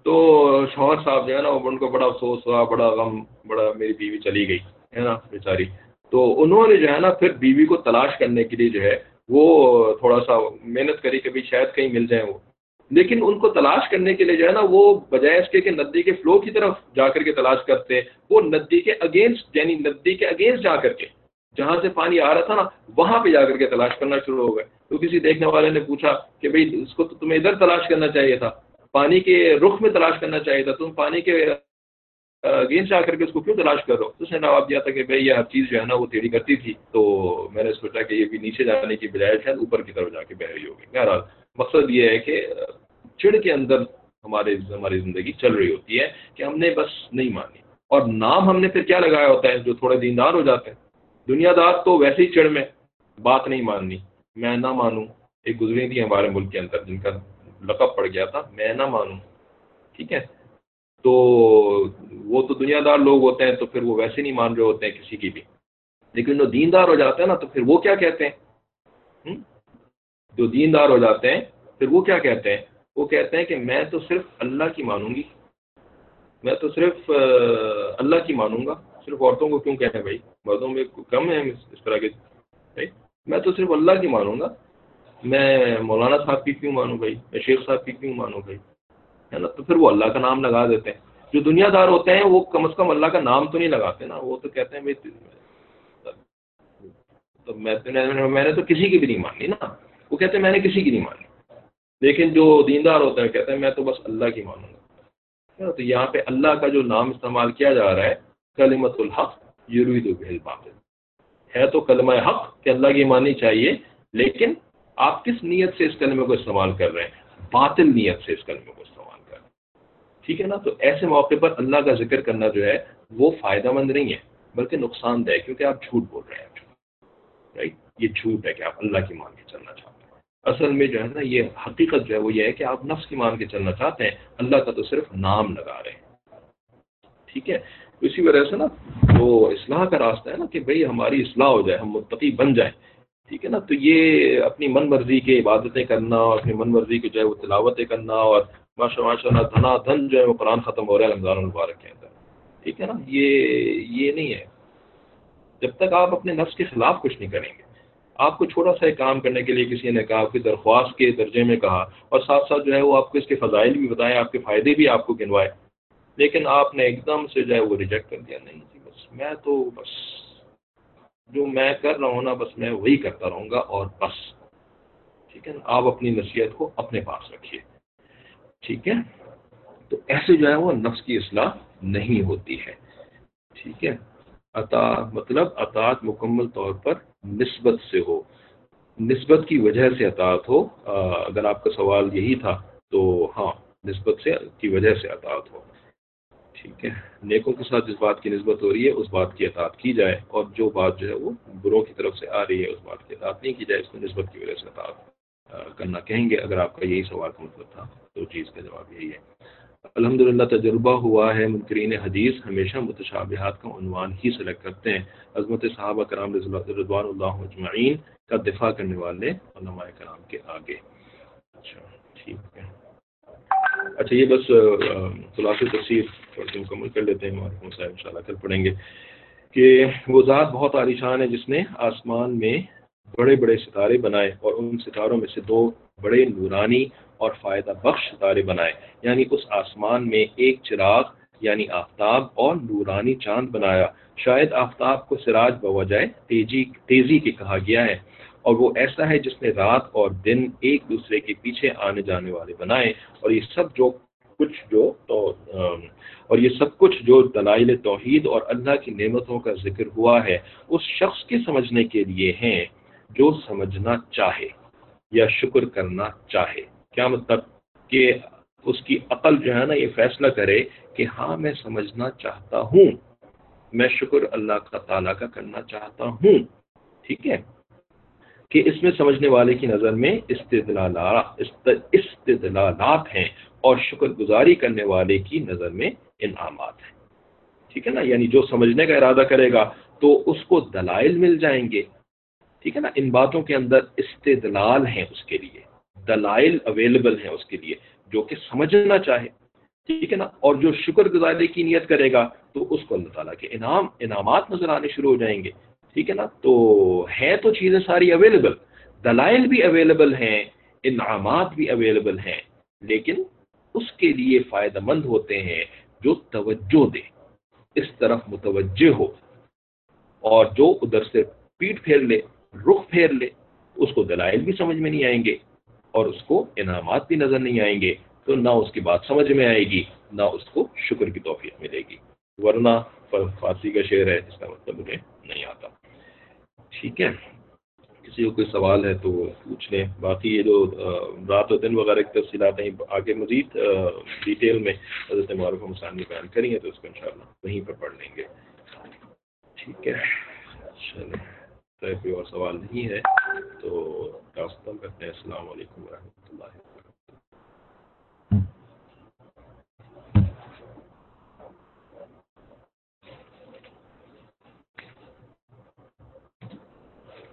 تو شوہر صاحب جو ہے نا وہ ان کو بڑا افسوس ہوا، بڑا غم، بڑا میری بیوی چلی گئی ہے نا بیچاری. تو انہوں نے جو ہے نا پھر بیوی کو تلاش کرنے کے لیے جو ہے وہ تھوڑا سا محنت کری کہ بھی شاید کہیں مل جائیں وہ. لیکن ان کو تلاش کرنے کے لیے جو ہے نا وہ بجائے اس کے کہ ندی کے فلو کی طرف جا کر کے تلاش کرتے، وہ ندی کے اگینسٹ، یعنی ندی کے اگینسٹ جا کر کے جہاں سے پانی آ رہا تھا نا وہاں پہ جا کر کے تلاش کرنا شروع ہو گئے. تو کسی دیکھنے والے نے پوچھا کہ بھئی اس کو تو تمہیں ادھر تلاش کرنا چاہیے تھا، پانی کے رخ میں تلاش کرنا چاہیے تھا، تم پانی کے اگینسٹ جا کر کے اس کو کیوں تلاش کر رہو؟ تو اس نے جواب دیا تھا کہ بھئی یہ ہر چیز جو ہے نا وہ ٹیڑھی کرتی تھی، تو میں نے سوچا کہ یہ بھی نیچے جانے کی بجائے شاید اوپر کی طرف جا کے بہ رہی ہوگی. بہرحال مقصد یہ ہے کہ چڑ کے اندر ہماری زندگی چل رہی ہوتی ہے کہ ہم نے بس نہیں مانی. اور نام ہم نے پھر کیا لگایا ہوتا ہے جو تھوڑے دیندار ہو جاتے ہیں. دنیا دار تو ویسے ہی چڑ میں بات نہیں ماننی، میں نہ مانوں. ایک گزری تھی ہمارے ملک کے اندر جن کا لقب پڑ گیا تھا میں نہ مانوں. ٹھیک ہے، تو وہ تو دنیا دار لوگ ہوتے ہیں تو پھر وہ ویسے نہیں مان رہے ہوتے ہیں کسی کی بھی. لیکن جو دیندار ہو جاتے ہیں نا تو پھر وہ کیا کہتے ہیں، جو دیندار ہو جاتے ہیں پھر وہ کیا کہتے ہیں، وہ کہتے ہیں کہ میں تو صرف اللہ کی مانوں گی، میں تو صرف اللہ کی مانوں گا. صرف عورتوں کو کیوں کہتے ہیں بھائی، مردوں میں کم ہے اس طرح کے بھائی. میں تو صرف اللہ کی مانوں گا، میں مولانا صاحب کی کیوں مانوں بھائی، میں شیخ صاحب کی کیوں مانوں بھائی، ہے نا. تو پھر وہ اللہ کا نام لگا دیتے ہیں. جو دنیا دار ہوتے ہیں وہ کم از کم اللہ کا نام تو نہیں لگاتے نا، وہ تو کہتے ہیں بھائی تو میں نے تو کسی کی بھی نہیں مانی نا. وہ کہتے ہیں میں نے کسی کی نہیں مانی. لیکن جو دیندار ہوتے ہیں کہتے ہیں میں تو بس اللہ کی مانوں گا. تو یہاں پہ اللہ کا جو نام استعمال کیا جا رہا ہے کلمۃ الحق یرید بہ الباطل، ہے تو کلمہ حق کہ اللہ کی ماننی چاہیے، لیکن آپ کس نیت سے اس کلمے کو استعمال کر رہے ہیں؟ باطل نیت سے اس کلمے کو استعمال کر رہے ہیں. ٹھیک ہے نا. تو ایسے موقع پر اللہ کا ذکر کرنا جو ہے وہ فائدہ مند نہیں ہے بلکہ نقصان دہ، کیونکہ آپ جھوٹ بول رہے ہیں. رائٹ، یہ جھوٹ ہے کہ آپ اللہ کی مان کے چلنا چاہتے ہیں. اصل میں جو ہے نا یہ حقیقت جو ہے وہ یہ ہے کہ آپ نفس کی مان کے چلنا چاہتے ہیں، اللہ کا تو صرف نام لگا رہے ہیں. ٹھیک ہے. اسی وجہ سے نا وہ اصلاح کا راستہ ہے نا کہ بھئی ہماری اصلاح ہو جائے، ہم متقی بن جائیں. ٹھیک ہے نا. تو یہ اپنی من مرضی کی عبادتیں کرنا اور اپنی من مرضی کی جو ہے وہ تلاوتیں کرنا، اور ماشاء اللہ دھنا دھن جو ہے وہ قرآن ختم ہو رہا ہے رمضان المبارک کے اندر. ٹھیک ہے نا. یہ نہیں ہے. جب تک آپ اپنے نفس کے خلاف کچھ نہیں کریں گے. آپ کو چھوٹا سا ایک کام کرنے کے لیے کسی نے کہا، آپ کی درخواست کے درجے میں کہا، اور ساتھ ساتھ جو ہے وہ آپ کو اس کے فضائل بھی بتائیں، آپ کے فائدے بھی آپ کو گنوائے، لیکن آپ نے ایک دم سے جو ہے وہ ریجیکٹ کر دیا. نہیں جی، بس میں تو بس جو میں کر رہا ہوں نا بس میں وہی کرتا رہوں گا اور بس. ٹھیک ہے نا. آپ اپنی نصیحت کو اپنے پاس رکھیے. ٹھیک ہے. تو ایسے جو ہے وہ نفس کی اصلاح نہیں ہوتی ہے. ٹھیک ہے. مطلب اطاعت مکمل طور پر نسبت سے ہو، نسبت کی وجہ سے اطاعت ہو. اگر آپ کا سوال یہی تھا تو ہاں، نسبت سے کی وجہ سے اطاعت ہو. ٹھیک ہے. نیکوں کے ساتھ جس بات کی نسبت ہو رہی ہے اس بات کی اطاعت کی جائے، اور جو بات جو ہے وہ بروں کی طرف سے آ رہی ہے اس بات کی اطاعت نہیں کی جائے. اس کو نسبت کی وجہ سے اطاعت کرنا کہیں گے. اگر آپ کا یہی سوال کا مطلب تھا تو چیز کا جواب یہی ہے. الحمدللہ تجربہ ہوا ہے منکرین حدیث ہمیشہ متشابہات کا عنوان ہی سلیکٹ کرتے ہیں. عظمت صحابہ کرام رضوان اللہ اجمعین کا دفاع کرنے والے علماء کرام کے آگے. اچھا ٹھیک ہے. اچھا یہ بس خلاصہ تفسیر مکمل کر لیتے ہیں. وعلیکم السلام، انشاءاللہ کل پڑھیں گے کہ وہ ذات بہت عالیشان ہے جس نے آسمان میں بڑے بڑے ستارے بنائے اور ان ستاروں میں سے دو بڑے نورانی اور فائدہ بخش ستارے بنائے. یعنی اس آسمان میں ایک چراغ یعنی آفتاب اور نورانی چاند بنایا. شاید آفتاب کو سراج بوجہ تیزی کے کہا گیا ہے، اور وہ ایسا ہے جس نے رات اور دن ایک دوسرے کے پیچھے آنے جانے والے بنائے. اور یہ سب کچھ جو دلائل توحید اور اللہ کی نعمتوں کا ذکر ہوا ہے اس شخص کے سمجھنے کے لیے ہیں جو سمجھنا چاہے یا شکر کرنا چاہے. کیا مطلب کہ اس کی عقل جو ہے نا یہ فیصلہ کرے کہ ہاں میں سمجھنا چاہتا ہوں، میں شکر اللہ کا تعالیٰ کا کرنا چاہتا ہوں. ٹھیک ہے. کہ اس میں سمجھنے والے کی نظر میں استدلالات ہیں اور شکر گزاری کرنے والے کی نظر میں انعامات ہیں. ٹھیک ہے نا. یعنی جو سمجھنے کا ارادہ کرے گا تو اس کو دلائل مل جائیں گے. ٹھیک ہے نا. ان باتوں کے اندر استدلال ہیں، اس کے لیے دلائل اویلیبل ہیں اس کے لیے جو کہ سمجھنا چاہے. ٹھیک ہے نا. اور جو شکر گزاری کی نیت کرے گا تو اس کو اللہ تعالیٰ کے انعامات نظر آنے شروع ہو جائیں گے. ٹھیک ہے نا. تو ہیں تو چیزیں ساری اویلیبل، دلائل بھی اویلیبل ہیں، انعامات بھی اویلیبل ہیں، لیکن اس کے لیے فائدہ مند ہوتے ہیں جو توجہ دے، اس طرف متوجہ ہو، اور جو ادھر سے پیٹ پھیر لے، رخ پھیر لے، اس کو دلائل بھی سمجھ میں نہیں آئیں گے اور اس کو انعامات بھی نظر نہیں آئیں گے، تو نہ اس کی بات سمجھ میں آئے گی، نہ اس کو شکر کی توفیق ملے گی. ورنہ فارسی کا شعر ہے جس کا مطلب مجھے نہیں آتا. ٹھیک ہے. کسی کو کوئی سوال ہے تو پوچھ لیں. باقی یہ جو رات و دن وغیرہ کی تفصیلات ہیں آگے مزید ڈیٹیل میں حضرت معروف مسان نے بیان کریں گے تو اس کو انشاءاللہ وہیں پر پڑھ لیں گے. ٹھیک ہے. چلیں، کوئی اور سوال نہیں ہے تو ختم کرتے ہیں. السلام علیکم ورحمۃ اللہ.